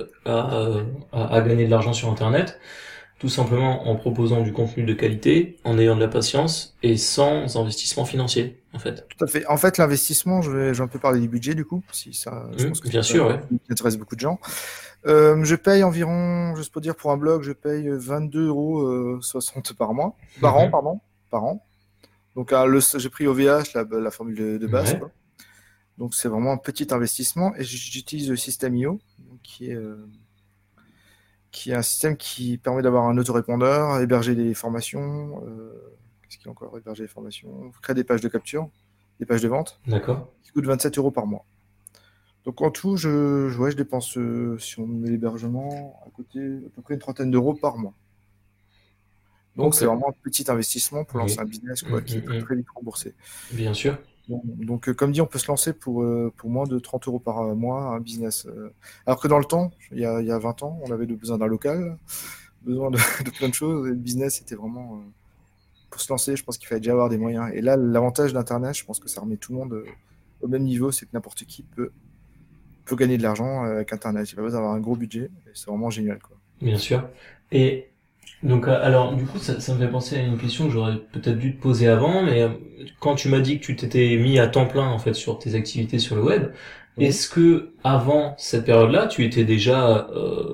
à gagner de l'argent sur Internet tout simplement en proposant du contenu de qualité, en ayant de la patience et sans investissement financier, en fait.
Tout à fait. En fait, l'investissement, je vais un peu parler du budget du coup, si ça, je pense que
Bien
c'est un
sûr,
point
ouais.
qui intéresse beaucoup de gens. Je paye environ, juste pour dire pour un blog, je paye 22,60 € par mois, par an,
Mhm.
pardon, par an. Donc j'ai pris OVH, la formule de base,
Ouais,
quoi. Donc c'est vraiment un petit investissement et j'utilise le système IO, donc, qui est un système qui permet d'avoir un autorépondeur, héberger des formations, qu'est-ce qu'il y a encore, héberger des formations, créer des pages de capture, des pages de vente,
d'accord.
qui coûte 27 € par mois. Donc en tout, ouais, je dépense, si on met l'hébergement à côté, à peu près une trentaine d'euros par mois. Donc
Ok.
c'est vraiment un petit investissement pour lancer
Oui.
un business
Mm,
quoi, qui est
mm,
très
mm.
très vite remboursé.
Bien sûr.
Donc, comme dit, on peut se lancer pour moins de 30 € par mois, un business. Alors que dans le temps, il y a 20 ans, on avait besoin d'un local, besoin de, de plein de choses, et le business était vraiment. Pour se lancer, je pense qu'il fallait déjà avoir des moyens. Et là, l'avantage d'Internet, je pense que ça remet tout le monde au même niveau, c'est que n'importe qui peut gagner de l'argent avec Internet. Il n'y a pas besoin d'avoir un gros budget, et c'est vraiment génial, quoi.
Bien sûr. Et donc, alors, du coup, ça me fait penser à une question que j'aurais peut-être dû te poser avant, mais quand tu m'as dit que tu t'étais mis à temps plein, en fait, sur tes activités sur le web,
Oui.
est-ce que, avant cette période-là, tu étais déjà,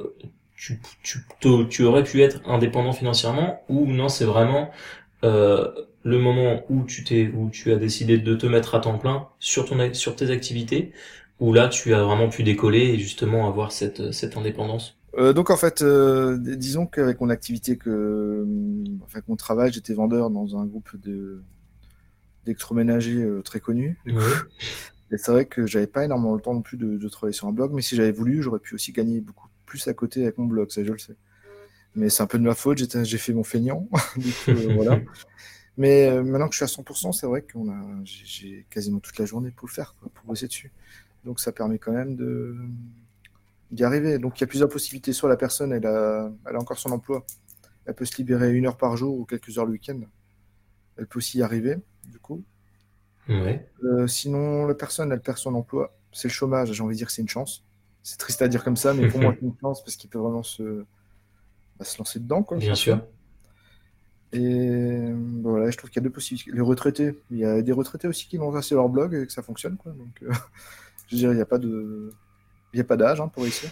tu aurais pu être indépendant financièrement, ou non, c'est vraiment, le moment où tu as décidé de te mettre à temps plein sur tes activités, où là, tu as vraiment pu décoller et justement avoir cette indépendance?
Donc en fait, disons qu'avec mon activité enfin, avec mon travail, j'étais vendeur dans un groupe d'électroménager très connu. Du coup.
Oui.
Et c'est vrai que j'avais pas énormément le temps non plus de travailler sur un blog, mais si j'avais voulu, j'aurais pu aussi gagner beaucoup plus à côté avec mon blog, ça je le sais. Mais c'est un peu de ma faute, j'ai fait mon feignant, du coup voilà. Mais maintenant que je suis à 100%, c'est vrai que j'ai quasiment toute la journée pour le faire, quoi, pour bosser dessus. Donc ça permet quand même d'y arriver. Donc il y a plusieurs possibilités. Soit la personne, elle a encore son emploi, elle peut se libérer 1 heure par jour ou quelques heures le week-end. Elle peut aussi y arriver, du coup.
Ouais.
Sinon, la personne, elle perd son emploi. C'est le chômage, j'ai envie de dire que c'est une chance. C'est triste à dire comme ça, mais pour moi, c'est une chance parce qu'il peut vraiment se lancer dedans, quoi,
Bien
à fond.
sûr.
Et voilà, je trouve qu'il y a deux possibilités. Les retraités, il y a des retraités aussi qui lancent assez leur blog et que ça fonctionne, quoi. Donc, je veux dire, il y a pas d'âge pour réussir.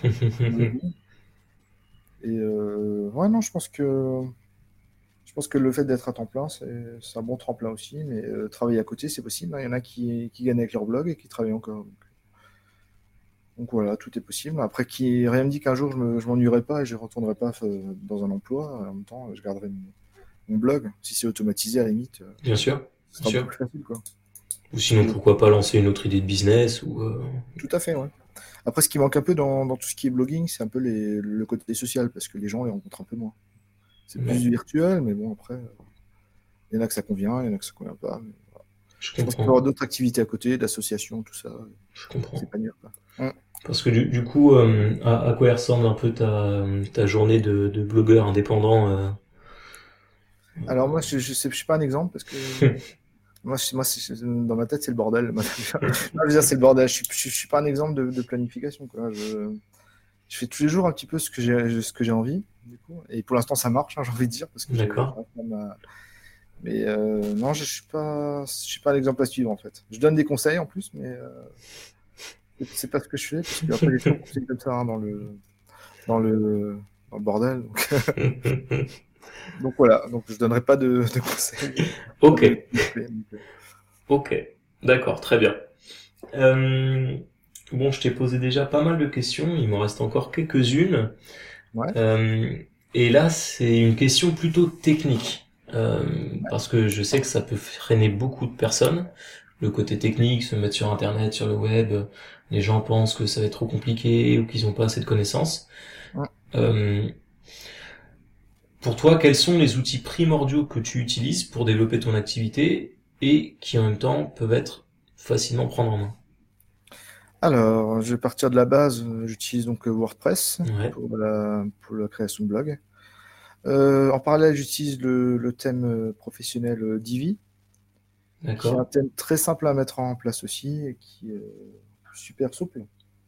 Et ouais, non, je pense que le fait d'être à temps plein, c'est un bon tremplin aussi, mais travailler à côté, c'est possible, hein. Il y en a qui gagnent avec leur blog et qui travaillent encore. Donc voilà, tout est possible. Après, rien ne me dit qu'un jour, je m'ennuierai pas et je ne retournerai pas dans un emploi. En même temps, je garderai mon blog. Si c'est automatisé, à la limite,
Bien sûr.
ce
Bien
sera beaucoup
sûr.
plus facile, quoi.
Ou
Parce
sinon,
que,
pourquoi pas lancer une autre idée de business ou
tout à fait, ouais. Après, ce qui manque un peu dans tout ce qui est blogging, c'est un peu le côté social, parce que les gens les rencontrent un peu moins. C'est plus
ouais,
virtuel, mais bon, après, il y en a que ça convient, il y en a que ça convient pas. Mais
je
je pense qu'il peut y
comprends.
avoir d'autres activités à côté, d'associations, tout ça.
Je
C'est
comprends.
pas mieux, quoi. Hum.
Parce que du coup, à quoi ressemble un peu ta journée de blogueur indépendant
Alors moi, je suis pas un exemple parce que dans ma tête, c'est le bordel. Non, je veux dire, c'est le bordel. Je suis pas un exemple de planification, quoi. Je fais tous les jours un petit peu ce que j'ai envie, du coup. Et pour l'instant, ça marche, j'ai envie de dire, parce que
D'accord.
j'arrive quand même mais non, je suis pas un exemple à suivre, en fait. Je donne des conseils en plus, mais c'est pas ce que je fais, parce que après, j'ai trop de conseils comme ça dans le, dans le bordel. Donc voilà, donc je donnerai pas de conseils.
Ok.
Donc,
Ok. D'accord. Très bien. Euh, bon, je t'ai posé déjà pas mal de questions. Il m'en reste encore quelques-unes.
ouais.
Euh, et là, c'est une question plutôt technique. Parce que je sais que ça peut freiner beaucoup de personnes. Le côté technique, se mettre sur Internet, sur le web, les gens pensent que ça va être trop compliqué ou qu'ils n'ont pas assez de connaissances.
Ouais.
Euh, pour toi, quels sont les outils primordiaux que tu utilises pour développer ton activité et qui en même temps peuvent être facilement prendre en main?
Alors, je vais partir de la base. J'utilise donc WordPress
Ouais,
pour la création de blog. En parallèle, j'utilise le thème professionnel Divi, qui est un
d'accord.
thème très simple à mettre en place aussi et qui est super souple.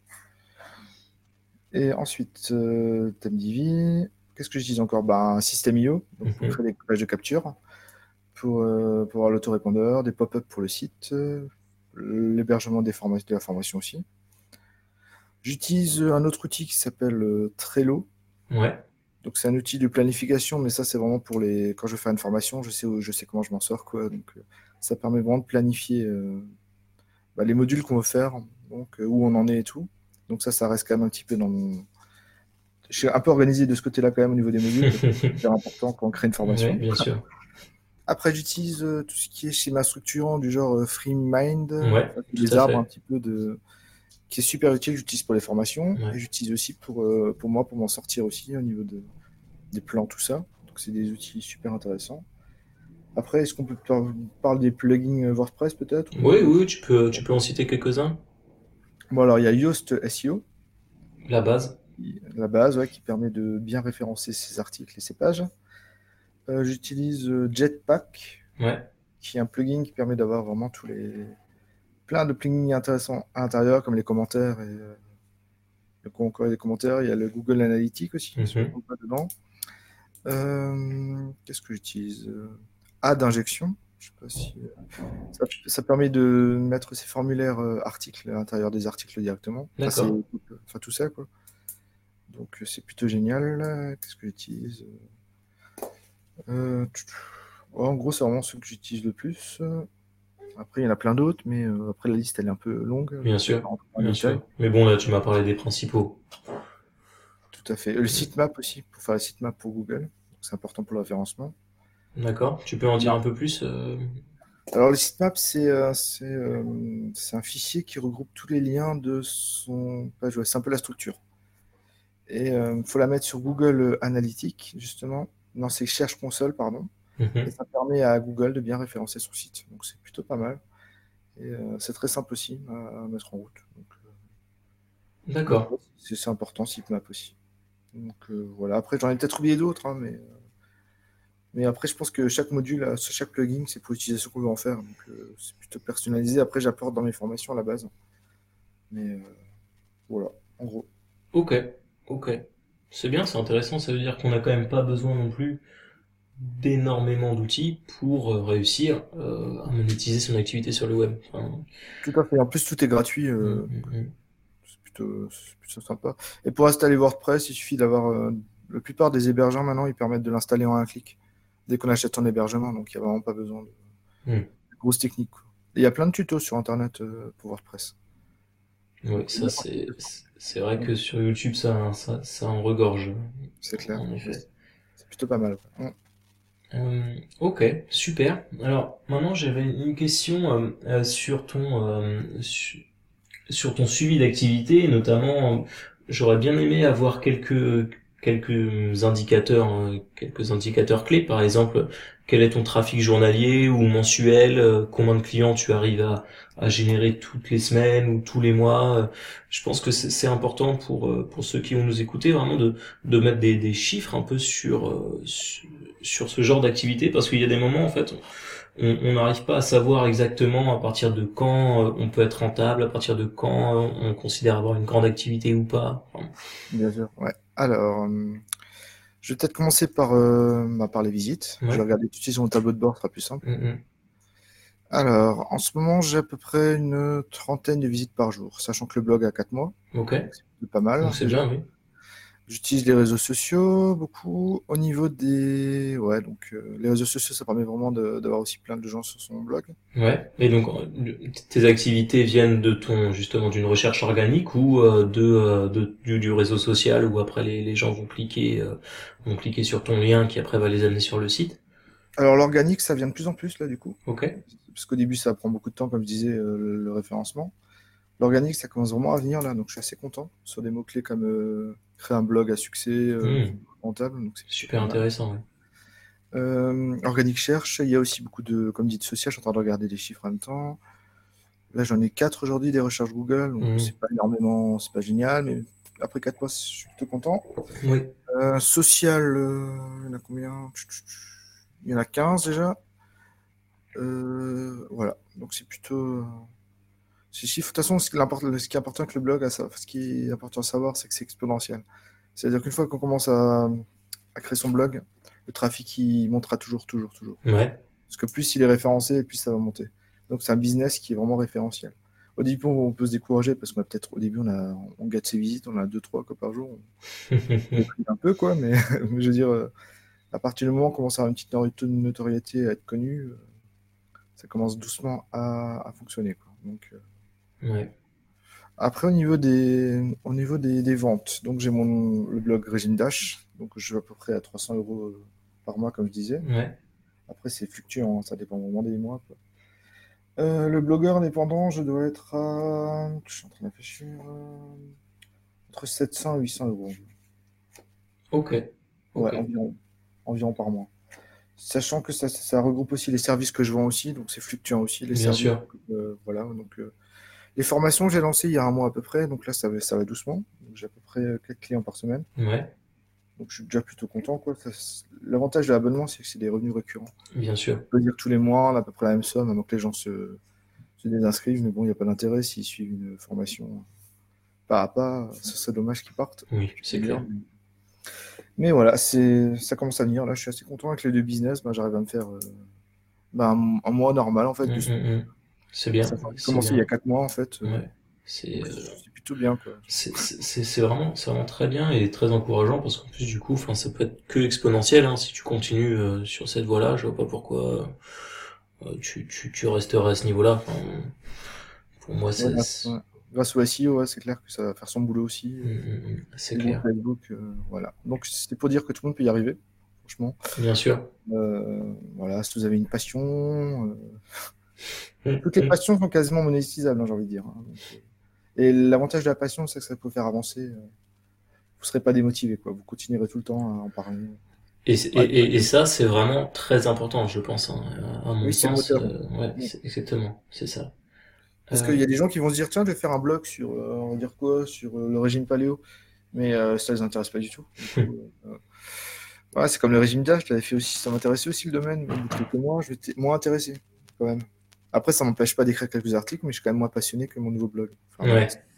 Et ensuite, thème Divi, qu'est-ce que j'utilise encore? Ben, un système IO, donc pour
Mhm.
créer des pages de capture, pour avoir l'autorépondeur, des pop-up pour le site, l'hébergement de la formation aussi. J'utilise un autre outil qui s'appelle Trello.
Ouais,
Donc c'est un outil de planification, mais ça c'est vraiment pour quand je fais une formation, je sais comment je m'en sors, quoi. Donc ça permet vraiment de planifier les modules qu'on veut faire, donc où on en est et tout. Donc ça reste quand même un petit peu dans mon. Je suis un peu organisé de ce côté-là quand même au niveau des modules, parce que c'est super important quand on crée une
ouais,
formation.
bien sûr.
Après j'utilise tout ce qui est schéma structurant du genre FreeMind,
Ouais,
ça, c'est
tout
des
à
arbres un
fait.
petit peu qui est super utile, j'utilise pour les formations, et
Ouais.
j'utilise aussi pour moi, pour m'en sortir aussi au niveau des plans, tout ça. Donc c'est des outils super intéressants. Après, est-ce qu'on peut parler des plugins WordPress peut-être
Oui,
ou...
oui, tu peux en citer quelques-uns.
Bon, alors il y a Yoast SEO,
La base.
la base, ouais, qui permet de bien référencer ses articles et ses pages. J'utilise Jetpack,
Ouais.
qui est un plugin qui permet d'avoir vraiment plein de plugins intéressants à l'intérieur, comme les commentaires encore les commentaires. Il y a le Google Analytics aussi qui se
Mhm.
retrouve dedans. Qu'est-ce que j'utilise? Ad injection. Je sais pas si ça permet de mettre ces formulaires articles à l'intérieur des articles directement. Enfin,
D'accord.
enfin tout ça quoi. Donc c'est plutôt génial. Qu'est-ce que j'utilise? En gros, c'est vraiment ceux que j'utilise le plus. Après, il y en a plein d'autres, mais après la liste elle est un peu longue. Je
Bien
vais peut-être
sûr.
pas rentrer dans le
Bien
détail.
sûr. Mais bon, là, tu m'as parlé des principaux.
Tout tout à fait. Le sitemap aussi, pour faire le sitemap pour Google. Donc, c'est important pour le référencement.
D'accord. Tu peux en dire un peu plus
Alors, le sitemap, c'est un fichier qui regroupe tous les liens de son page web. C'est un peu la structure. Et il faut la mettre sur Google Analytics, justement. Non, c'est Cherche Console, pardon. Et
Mhm.
ça permet à Google de bien référencer son site. Donc, c'est plutôt pas mal. Et c'est très simple aussi à mettre en route. Donc,
D'accord.
ouais, c'est important, sitemap aussi. Donc, voilà. Après, j'en ai peut-être oublié d'autres, hein, mais après, je pense que chaque module, chaque plugin, c'est pour l'utilisation qu'on veut en faire. Donc, c'est plutôt personnalisé. Après, j'apporte dans mes formations à la base. Mais voilà, en gros.
Ok. Ok. C'est bien, c'est intéressant. Ça veut dire qu'on n'a quand même pas besoin non plus d'énormément d'outils pour réussir à monétiser son activité sur le web. Enfin,
Tout à fait. En plus, tout est gratuit.
mm, mm, mm.
C'est plutôt sympa. Et pour installer WordPress, il suffit d'avoir. La plupart des hébergeurs maintenant, ils permettent de l'installer en un clic dès qu'on achète son hébergement. Donc, il n'y a vraiment pas besoin
Mm.
de grosses techniques, quoi. Et il y a plein de tutos sur Internet pour WordPress.
Oui, ça c'est vrai que sur YouTube ça en regorge,
C'est clair.
en effet.
C'est plutôt pas mal, quoi.
Ok, super. Alors maintenant j'avais une question sur ton suivi d'activité, et notamment j'aurais bien aimé avoir quelques indicateurs clés, par exemple quel est ton trafic journalier ou mensuel, combien de clients tu arrives à générer toutes les semaines ou tous les mois. Je pense que c'est important pour ceux qui vont nous écouter vraiment de mettre des chiffres un peu sur ce genre d'activité, parce qu'il y a des moments en fait on n'arrive pas à savoir exactement à partir de quand on peut être rentable, à partir de quand on considère avoir une grande activité ou pas. Enfin,
Bien sûr. Ouais. Alors, je vais peut-être commencer par les visites. Je vais
ouais.
regarder tout de suite sur mon tableau de bord, ce sera plus simple.
Mm,
Alors, en ce moment, j'ai à peu près une trentaine de visites par jour, sachant que le blog a 4 mois.
ok.
Donc, c'est plutôt pas mal,
Donc c'est
déjà.
bien, oui.
J'utilise les réseaux sociaux beaucoup. Au niveau des... Ouais, donc les réseaux sociaux, ça permet vraiment d'avoir aussi plein de gens sur son blog.
Ouais. Et donc tes activités viennent de ton justement d'une recherche organique ou du réseau social où après les gens vont cliquer sur ton lien qui après va les amener sur le site.
Alors, l'organique, ça vient de plus en plus, là, du coup.
Ok.
Parce qu'au début, ça prend beaucoup de temps, comme je disais, le référencement. L'organique, ça commence vraiment à venir, là, donc je suis assez content. Sur des mots-clés comme créer un blog à succès,
Hmm.
rentable, donc c'est plutôt
Super
pas mal.
intéressant. Ouais.
Organique cherche, il y a aussi beaucoup de, comme dit, de social, je suis en train de regarder les chiffres en même temps. Là, j'en ai 4 aujourd'hui des recherches Google, donc
Hmm.
c'est pas énormément, c'est pas génial, mais après 4 mois, je suis plutôt content.
Oui.
Social, il y en a combien? Il y en a 15 déjà. Voilà, donc c'est plutôt. Ces chiffres, de toute façon, ce qui est important avec le blog, ce qui est important à savoir, c'est que c'est exponentiel. C'est-à-dire qu'une fois qu'on commence à créer son blog, le trafic, il montera toujours, toujours, toujours.
Ouais.
Parce que plus il est référencé, plus ça va monter. Donc c'est un business qui est vraiment référentiel. Au début, on peut se décourager parce qu'on a peut-être, au début, on gâte ses visites, on a 2-3 quoi par jour. On déprime un peu, quoi, mais mais je veux dire, à partir du moment où on commence à avoir une petite notoriété, à être connu, ça commence doucement à fonctionner, quoi. Donc,
Ouais.
après, au niveau des ventes, donc j'ai le blog Régime Dash, donc je suis à peu près à 300 euros par mois, comme je disais.
Ouais.
Après, c'est fluctuant, hein, ça dépend vraiment des mois, quoi. Le blogueur indépendant, je dois être à. Je suis en train de réfléchir. Entre 700 et 800 euros.
Ok.
Ouais,
Ok.
environ par mois. Sachant que ça regroupe aussi les services que je vends aussi, donc c'est fluctuant aussi, les
Bien
services.
sûr.
Voilà, donc les formations, j'ai lancé il y a un mois à peu près, donc là, ça va doucement. Donc, j'ai à peu près 4 clients par semaine.
Ouais.
Donc je suis déjà plutôt content, quoi. L'avantage de l'abonnement, c'est que c'est des revenus récurrents.
Bien sûr.
On peut dire tous les mois, on a à peu près la même somme, donc les gens se désinscrivent, mais bon, il n'y a pas d'intérêt s'ils suivent une formation pas à pas. Ce serait dommage qu'ils partent.
Oui,
Je
c'est
peux dire.
clair.
Mais voilà, ça commence à venir. Là, je suis assez content avec les deux business. Ben, j'arrive à me faire un mois normal, en fait, doucement.
Mm. C'est
Ça
bien.
a
C'est
commencé il y a
bien.
4 mois, en fait.
Ouais. C'est
Donc,
euh,
c'est plutôt bien, quoi.
c'est vraiment très bien et très encourageant parce qu'en plus du coup, enfin, ça peut être que exponentiel, hein, si tu continues sur cette voie-là. Je vois pas pourquoi tu resterais à ce niveau-là. Enfin, pour moi,
Ouais,
c'est
ouais. grâce au SEO, ouais, c'est clair que ça va faire son boulot aussi.
C'est
Le groupe
clair.
Facebook, voilà. Donc c'était pour dire que tout le monde peut y arriver, franchement.
Bien sûr.
Voilà, si vous avez une passion, toutes les passions sont quasiment monétisables, hein, j'ai envie de dire, hein. Et l'avantage de la passion, c'est que ça peut faire avancer. Vous serez pas démotivé, quoi. Vous continuerez tout le temps à en parler. Ouais,
Et ça, c'est vraiment très important, je pense, hein, à mon
oui, c'est le
sens.
moteur.
Ouais,
Mm.
c'est exactement, c'est ça.
Parce qu'il
Euh,
y a des gens qui vont se dire, tiens, je vais faire un blog sur, on va dire quoi, sur le régime paléo. Mais ça les intéresse pas du tout. Du coup, ouais, c'est comme le régime d'âge, je l'avais fait aussi, ça m'intéressait aussi le domaine. Mais au bout de quelques mois, je m'étais moins intéressé, quand même. Après, ça m'empêche pas d'écrire quelques articles, mais je suis quand même moins passionné que mon nouveau blog. Enfin, voilà.
ouais.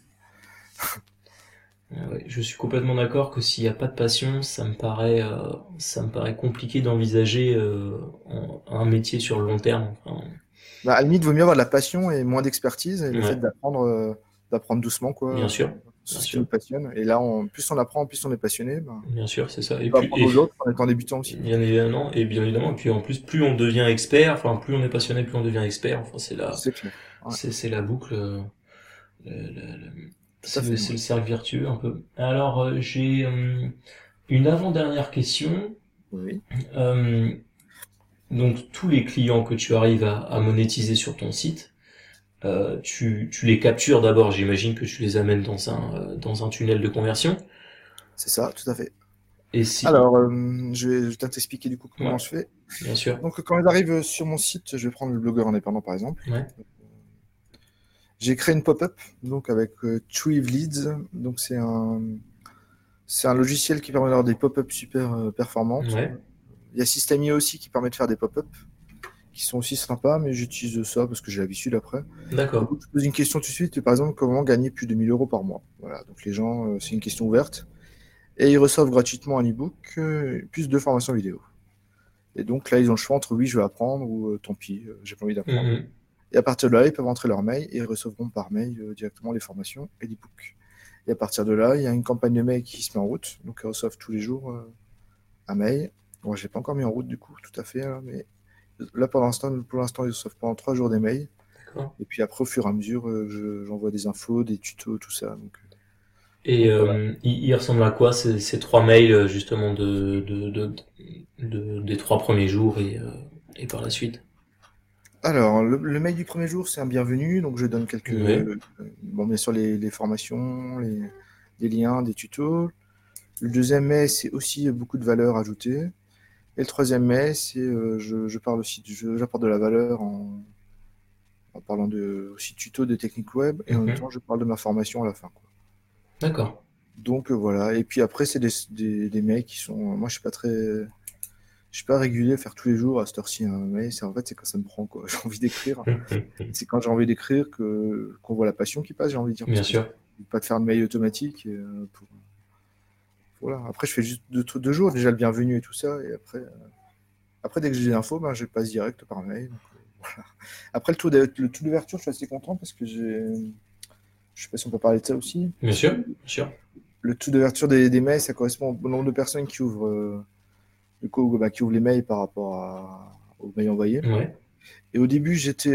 Ouais, je suis complètement d'accord que s'il n'y a pas de passion, ça me paraît compliqué d'envisager un métier sur le long terme. Enfin,
Bah, à la limite, il vaut mieux avoir de la passion et moins d'expertise, et le fait
ouais,
d'apprendre doucement,
bien
quoi,
sûr,
sur
bien
ce qui
sûr,
nous passionne. Et là, plus on apprend, plus on est passionné, ben,
bien sûr, c'est ça.
on peut apprendre aux autres en étant débutant aussi, quoi.
Bien évidemment, et puis en plus, plus on devient expert, enfin, plus on est passionné, plus on devient expert. Enfin,
C'est clair. Ouais,
c'est la boucle, le- le- le-
tout à fait.
c'est
Ouais.
le cercle vertueux un peu. Alors, j'ai une avant-dernière question.
Oui.
Euh, donc, tous les clients que tu arrives à monétiser sur ton site, tu les captures d'abord, j'imagine que tu les amènes dans un tunnel de conversion.
C'est ça, tout à fait.
Et si,
Alors, je vais t'expliquer du coup comment
ouais,
je fais.
bien sûr,
Donc, quand ils arrivent sur mon site, je vais prendre le blogueur indépendant par exemple.
ouais,
J'ai créé une pop-up donc avec Thrive Leads. Donc, c'est un logiciel qui permet d'avoir des pop-up super performantes.
ouais,
Il y a Systemio aussi qui permet de faire des pop-up qui sont aussi sympas, mais j'utilise ça parce que j'ai l'habitude après. Et
d'accord,
donc, je pose une question tout de suite, par exemple, comment gagner plus de 1000 euros par mois. Voilà, donc les gens, c'est une question ouverte. Et ils reçoivent gratuitement un e-book, plus de formations vidéo. Et donc là, ils ont le choix entre oui, je vais apprendre ou tant pis, j'ai pas envie d'apprendre.
Mhm.
Et à partir de là, ils peuvent entrer leur mail et ils recevront par mail directement les formations et l'e-book. Et à partir de là, il y a une campagne de mail qui se met en route. Donc ils reçoivent tous les jours un mail. Moi, je l'ai pas encore mis en route du coup, tout à fait, hein, mais là, pour l'instant, ils reçoivent pendant 3 jours des mails.
D'accord.
Et puis après, au fur et à mesure, j'envoie des infos, des tutos, tout ça.
Et
Donc voilà.
il ressemble à quoi ces trois mails justement des 3 premiers jours et par la suite?
Alors, le mail du premier jour, c'est un bienvenu. Donc je donne
Ouais,
bon, bien sûr, les formations, des liens, des tutos. Le deuxième mail, c'est aussi beaucoup de valeur ajoutée. Et le troisième mail, c'est je parle aussi, j'apporte de la valeur en parlant aussi de tutos, de techniques web. Et en même
mhm.
temps, je parle de ma formation à la fin, quoi.
D'accord.
Donc voilà. Et puis après, c'est des mails qui sont. Moi, je suis pas régulier à faire tous les jours à cette heure-ci un mail. En fait, c'est quand ça me prend, quoi. J'ai envie d'écrire. C'est quand j'ai envie d'écrire qu'on voit la passion qui passe, j'ai envie de dire,
Bien
parce que je
sûr.
ne pas de faire de mail automatique. Voilà. Après, je fais juste 2 jours, déjà le bienvenu et tout ça. Et après dès que j'ai des infos, ben, je passe direct par mail. Donc, voilà. Après, le taux d'ouverture, je suis assez content parce que je sais pas si on peut parler de ça aussi.
Bien sûr. Bien sûr.
Le taux d'ouverture des mails, ça correspond au nombre de personnes qui ouvrent, qui ouvrent les mails par rapport aux mails envoyés.
Ouais.
Et au début,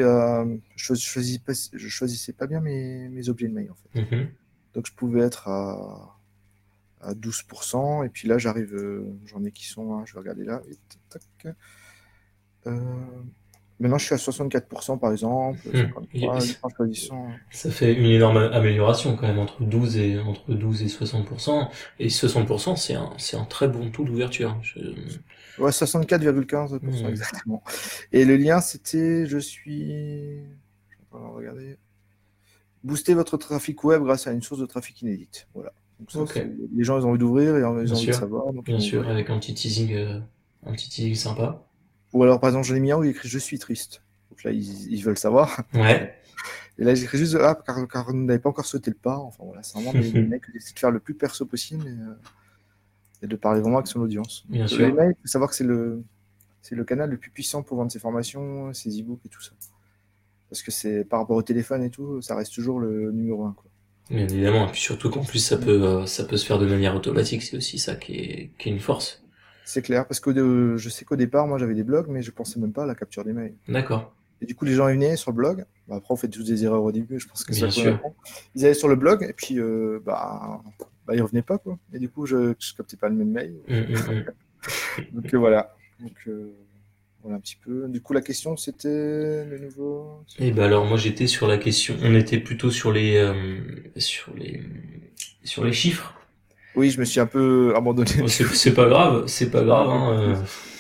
je choisissais pas bien mes objets de mail, en fait.
Mhm.
Donc, je pouvais être à 12%. Et puis là, j'en ai qui sont, je vais regarder là. Vite, tac. Euh, Maintenant, je suis à 64%, par exemple,
Mhm.
53, en choisissant.
Ça fait une énorme amélioration quand même entre 12 et 60%. Et 60%, c'est un très bon taux d'ouverture.
Ouais, 64,15%
Mhm.
exactement. Et le lien, c'était, je vais regarder. Booster votre trafic web grâce à une source de trafic inédite. Voilà. Donc ça,
Ok.
les gens, ils ont envie d'ouvrir et ils
Bien
ont envie de
sûr.
savoir, donc ils
Bien
vont
sûr.
ouvrir.
Avec un petit teasing sympa.
Ou alors, par exemple, j'en ai mis un où il écrit «Je suis triste». Donc là, ils veulent savoir.
Ouais.
Et là, j'écris juste «Ah, car vous n'avez pas encore sauté le pas». Enfin voilà, c'est vraiment des mecs qui essaient de faire le plus perso possible et de parler vraiment avec son audience.
Bien
Donc les
sûr.
mails, il faut savoir que c'est le canal le plus puissant pour vendre ses formations, ses e-books et tout ça. Parce que c'est par rapport au téléphone et tout, ça reste toujours le numéro un, quoi.
Bien évidemment. Et puis surtout qu'en plus, ça peut se faire de manière automatique. C'est aussi ça qui est une force.
C'est clair, parce que je sais qu'au départ, moi j'avais des blogs, mais je pensais même pas à la capture des mails.
D'accord.
Et du coup, les gens ils venaient sur le blog, Bah, après, on fait tous des erreurs au début, je pense que
Bien
ça
sûr.
apprend. Ils allaient sur le blog, et puis, ils revenaient pas, quoi. Et du coup, je captais pas le même mail. Donc, voilà. Donc, voilà un petit peu. Du coup, la question, c'était le nouveau.
Et bah alors moi j'étais sur la question, on était plutôt sur sur les chiffres.
Oui, je me suis un peu abandonné.
Bon, c'est pas grave, hein.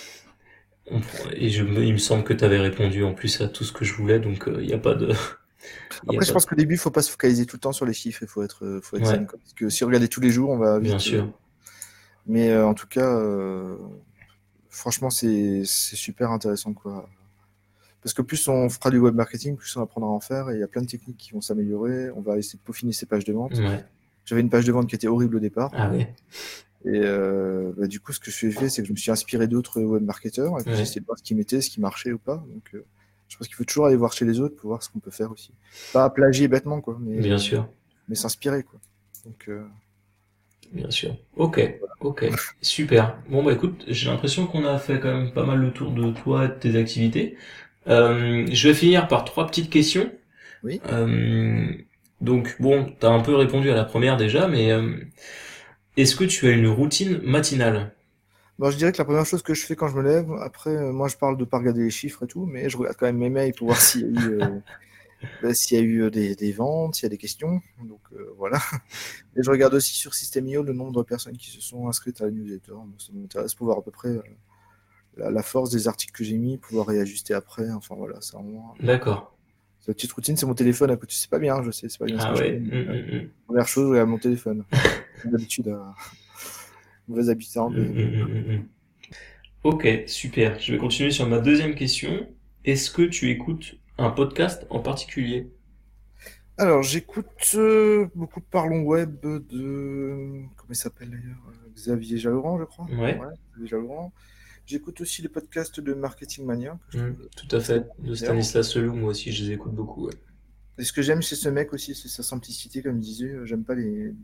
Il me semble que tu avais répondu en plus à tout ce que je voulais, donc il y a pas de, y a
Après, je
pas de...
pense qu'au début, il faut pas se focaliser tout le temps sur les chiffres, faut être
Ouais,
zen, quoi. Parce que si on regardait tous les jours, on va
bien
vite.
sûr.
Mais en tout cas, franchement, c'est super intéressant, quoi. Parce que plus on fera du web marketing, plus on apprendra à en faire, et il y a plein de techniques qui vont s'améliorer. On va essayer de peaufiner ses pages de vente.
Ouais.
J'avais une page de vente qui était horrible au départ.
Ah ouais.
Et du coup, ce que je fait, c'est que je me suis inspiré d'autres web marketeurs et puis j'ai
Ouais.
essayé de voir ce qui mettait, ce qui marchait ou pas. Donc, je pense qu'il faut toujours aller voir chez les autres pour voir ce qu'on peut faire aussi. Pas plagier bêtement, quoi,
Bien sûr.
mais s'inspirer, quoi. Donc,
Bien sûr. Ok. Ok. Super. Bon bah écoute, j'ai l'impression qu'on a fait quand même pas mal le tour de toi et de tes activités. Je vais finir par trois petites questions.
oui.
Euh, donc bon, t'as un peu répondu à la première déjà, mais est-ce que tu as une routine matinale?
Bon, je dirais que la première chose que je fais quand je me lève, après, moi, je parle de pas regarder les chiffres et tout, mais je regarde quand même mes mails pour voir s'il y a eu des ventes, s'il y a des questions. Donc, voilà. Et je regarde aussi sur System.io le nombre de personnes qui se sont inscrites à la newsletter. Moi, ça m'intéresse pour voir à peu près la force des articles que j'ai mis, pouvoir réajuster après. Enfin, voilà, c'est vraiment.
D'accord.
Cette petite routine, c'est mon téléphone à côté. C'est pas bien, je sais, c'est pas bien ce
Ah
que je fais.
ouais.
Mais, première chose, je regarde mon téléphone. Comme d'habitude, mauvais habitant.
Ok, super. Je vais continuer sur ma deuxième question. Est-ce que tu écoutes un podcast en particulier?
Alors, j'écoute beaucoup de Parlons Web de. Comment il s'appelle d'ailleurs? Xavier Jalorand, je crois.
Ouais.
Ouais, Xavier Jalorand. J'écoute aussi les podcasts de Marketing Mania, que je trouve
Tout à
assez
fait. De
bien.
Stanislas Selou, moi aussi, je les écoute beaucoup. Ouais.
Et ce que j'aime chez ce mec aussi, c'est sa simplicité, comme il disait. J'aime pas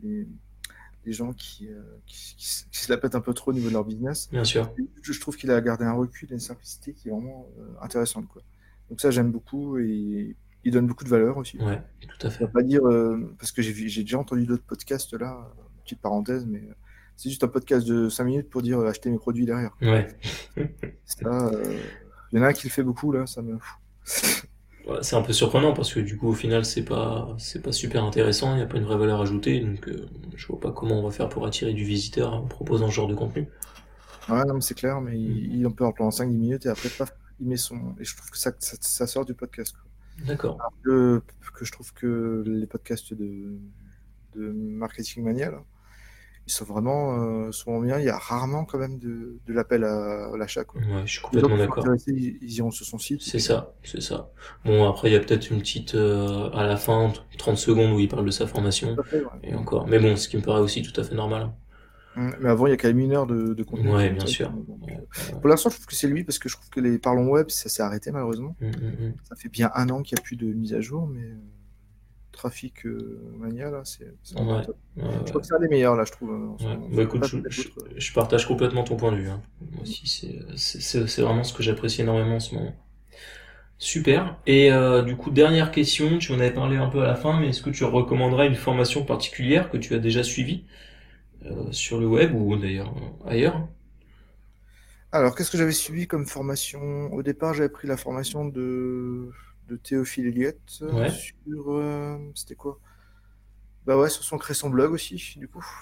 les gens qui se la pètent un peu trop au niveau de leur business.
Bien sûr.
Je trouve qu'il a gardé un recul et une simplicité qui est vraiment intéressante, quoi. Donc ça, j'aime beaucoup et il donne beaucoup de valeur aussi.
Ouais, tout à
On va
fait.
pas dire, parce que j'ai déjà entendu d'autres podcasts là, petite parenthèse, mais c'est juste un podcast de 5 minutes pour dire acheter mes produits derrière.
Ouais.
Ça, il y en a un qui le fait beaucoup là, ça me.
Ouais, c'est un peu surprenant parce que du coup, au final, c'est pas super intéressant. Il n'y a pas une vraie valeur ajoutée, donc je vois pas comment on va faire pour attirer du visiteur en proposant ce genre de contenu.
Ouais, non, mais c'est clair, mais il en parle pendant 5-10 minutes et après, paf, il met son. Et je trouve que ça sort du podcast, quoi.
D'accord.
Alors que je trouve que les podcasts de Marketing Mania, là, ils sont vraiment bien. Il y a rarement quand même de l'appel à l'achat, quoi.
Ouais, je suis
Les gens
complètement
qui sont
d'accord.
intéressés, ils iront sur son site et
C'est
puis voilà.
ça, c'est ça. Bon, après, il y a peut-être une petite, à la fin, 30 secondes où il parle de sa formation,
Tout à fait, ouais.
et encore. Mais bon, ce qui me paraît aussi tout à fait normal.
Mais avant, il y a quand même 1 heure de contenu qui
Ouais,
est
bien
intéressant.
sûr.
Donc,
Ouais,
pour l'instant, je trouve que c'est lui parce que je trouve que les Parlons Web, ça s'est arrêté malheureusement.
ouais.
Ça fait bien 1 an qu'il n'y a plus de mise à jour, mais Trafic Mania, là, c'est
Ouais,
vraiment
ouais,
top. Je crois
ouais.
que c'est un des meilleurs, là, je trouve, en ce
Ouais.
moment.
Bah
Je sais
écoute,
pas peut-être d'autres.
je partage complètement ton point de vue, hein. Moi aussi, c'est vraiment ce que j'apprécie énormément en ce moment. Super. Et du coup, dernière question, tu en avais parlé un peu à la fin, mais est-ce que tu recommanderais une formation particulière que tu as déjà suivie sur le web ou d'ailleurs ailleurs?
Alors, qu'est-ce que j'avais suivi comme formation? Au départ, j'avais pris la formation de Théophile Elliott
Ouais.
sur. C'était quoi? Bah ouais, sur son créer son blog aussi, du coup.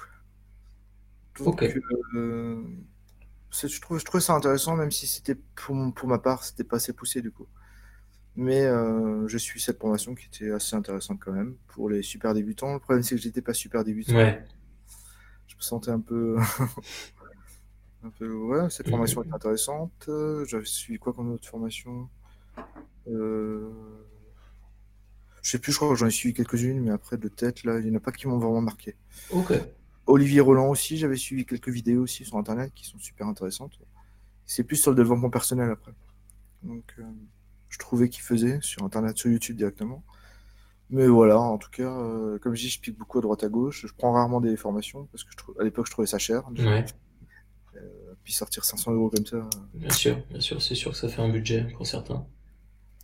Ok.
Donc, je trouvais ça intéressant, même si c'était pour ma part, c'était pas assez poussé, du coup. Mais je suis cette formation qui était assez intéressante quand même pour les super débutants. Le problème, c'est que j'étais pas super débutant.
Ouais.
Je me sentais un peu. Ouais, cette formation est
Mm.
intéressante. J'avais suivi quoi comme autre formation? Euh, Je sais plus, je crois que j'en ai suivi quelques-unes, mais après de tête, là, il n'y en a pas qui m'ont vraiment marqué.
Ok.
Olivier Roland aussi, j'avais suivi quelques vidéos aussi sur Internet qui sont super intéressantes. C'est plus sur le développement personnel après. Donc, je trouvais qu'il faisait sur Internet, sur YouTube directement. Mais voilà, en tout cas, comme je dis, je pique beaucoup à droite à gauche. Je prends rarement des formations parce que à l'époque, je trouvais ça cher déjà.
Ouais.
Puis sortir 500 € comme ça.
Bien sûr, c'est sûr que ça fait un budget pour certains.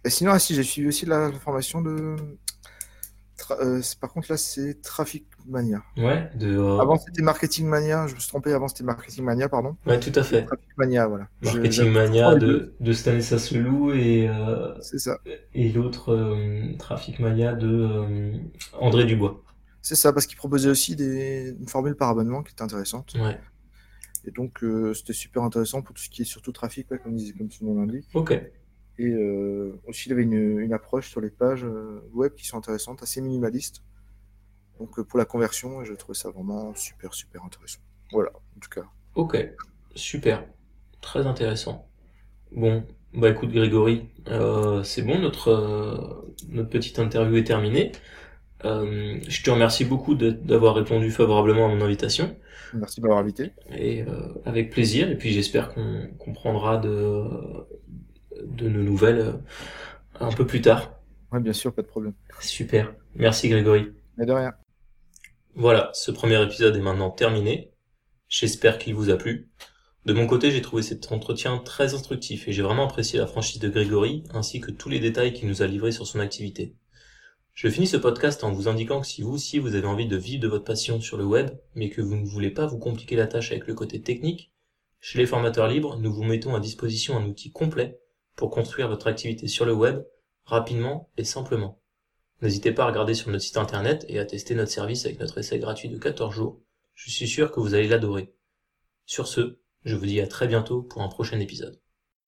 Et sinon, si j'ai suivi aussi la formation de. Par contre, là, c'est Traffic Mania.
Ouais,
Avant, c'était Marketing Mania. Je me suis trompé. Avant, c'était Marketing Mania, pardon.
ouais, tout à
Et
fait.
Traffic Mania, voilà.
Marketing
J'apprends
Mania
les deux.
de Stanislas Leloup
C'est ça.
et l'autre Traffic Mania de André Dubois.
C'est ça, parce qu'il proposait aussi une formule par abonnement qui était intéressante.
Ouais.
Et donc, c'était super intéressant pour tout ce qui est surtout trafic, ouais, comme son nom l'indique.
Ok.
Et aussi, il avait une approche sur les pages web qui sont intéressantes, assez minimalistes. Donc, pour la conversion, je trouvais ça vraiment super, super intéressant. Voilà, en tout cas.
Ok. Super. Très intéressant. Bon, bah écoute Grégory, c'est bon, notre petite interview est terminée. Je te remercie beaucoup d'avoir répondu favorablement à mon invitation.
Merci de m'avoir invité.
Et avec plaisir. Et puis j'espère qu'on prendra de nos nouvelles un peu plus tard.
Ouais, bien sûr, pas de problème.
Super. Merci Grégory.
Mais de rien.
Voilà, ce premier épisode est maintenant terminé. J'espère qu'il vous a plu. De mon côté, j'ai trouvé cet entretien très instructif et j'ai vraiment apprécié la franchise de Grégory ainsi que tous les détails qu'il nous a livrés sur son activité. Je finis ce podcast en vous indiquant que si vous aussi vous avez envie de vivre de votre passion sur le web, mais que vous ne voulez pas vous compliquer la tâche avec le côté technique, chez les formateurs libres, nous vous mettons à disposition un outil complet pour construire votre activité sur le web rapidement et simplement. N'hésitez pas à regarder sur notre site internet et à tester notre service avec notre essai gratuit de 14 jours. Je suis sûr que vous allez l'adorer. Sur ce, je vous dis à très bientôt pour un prochain épisode.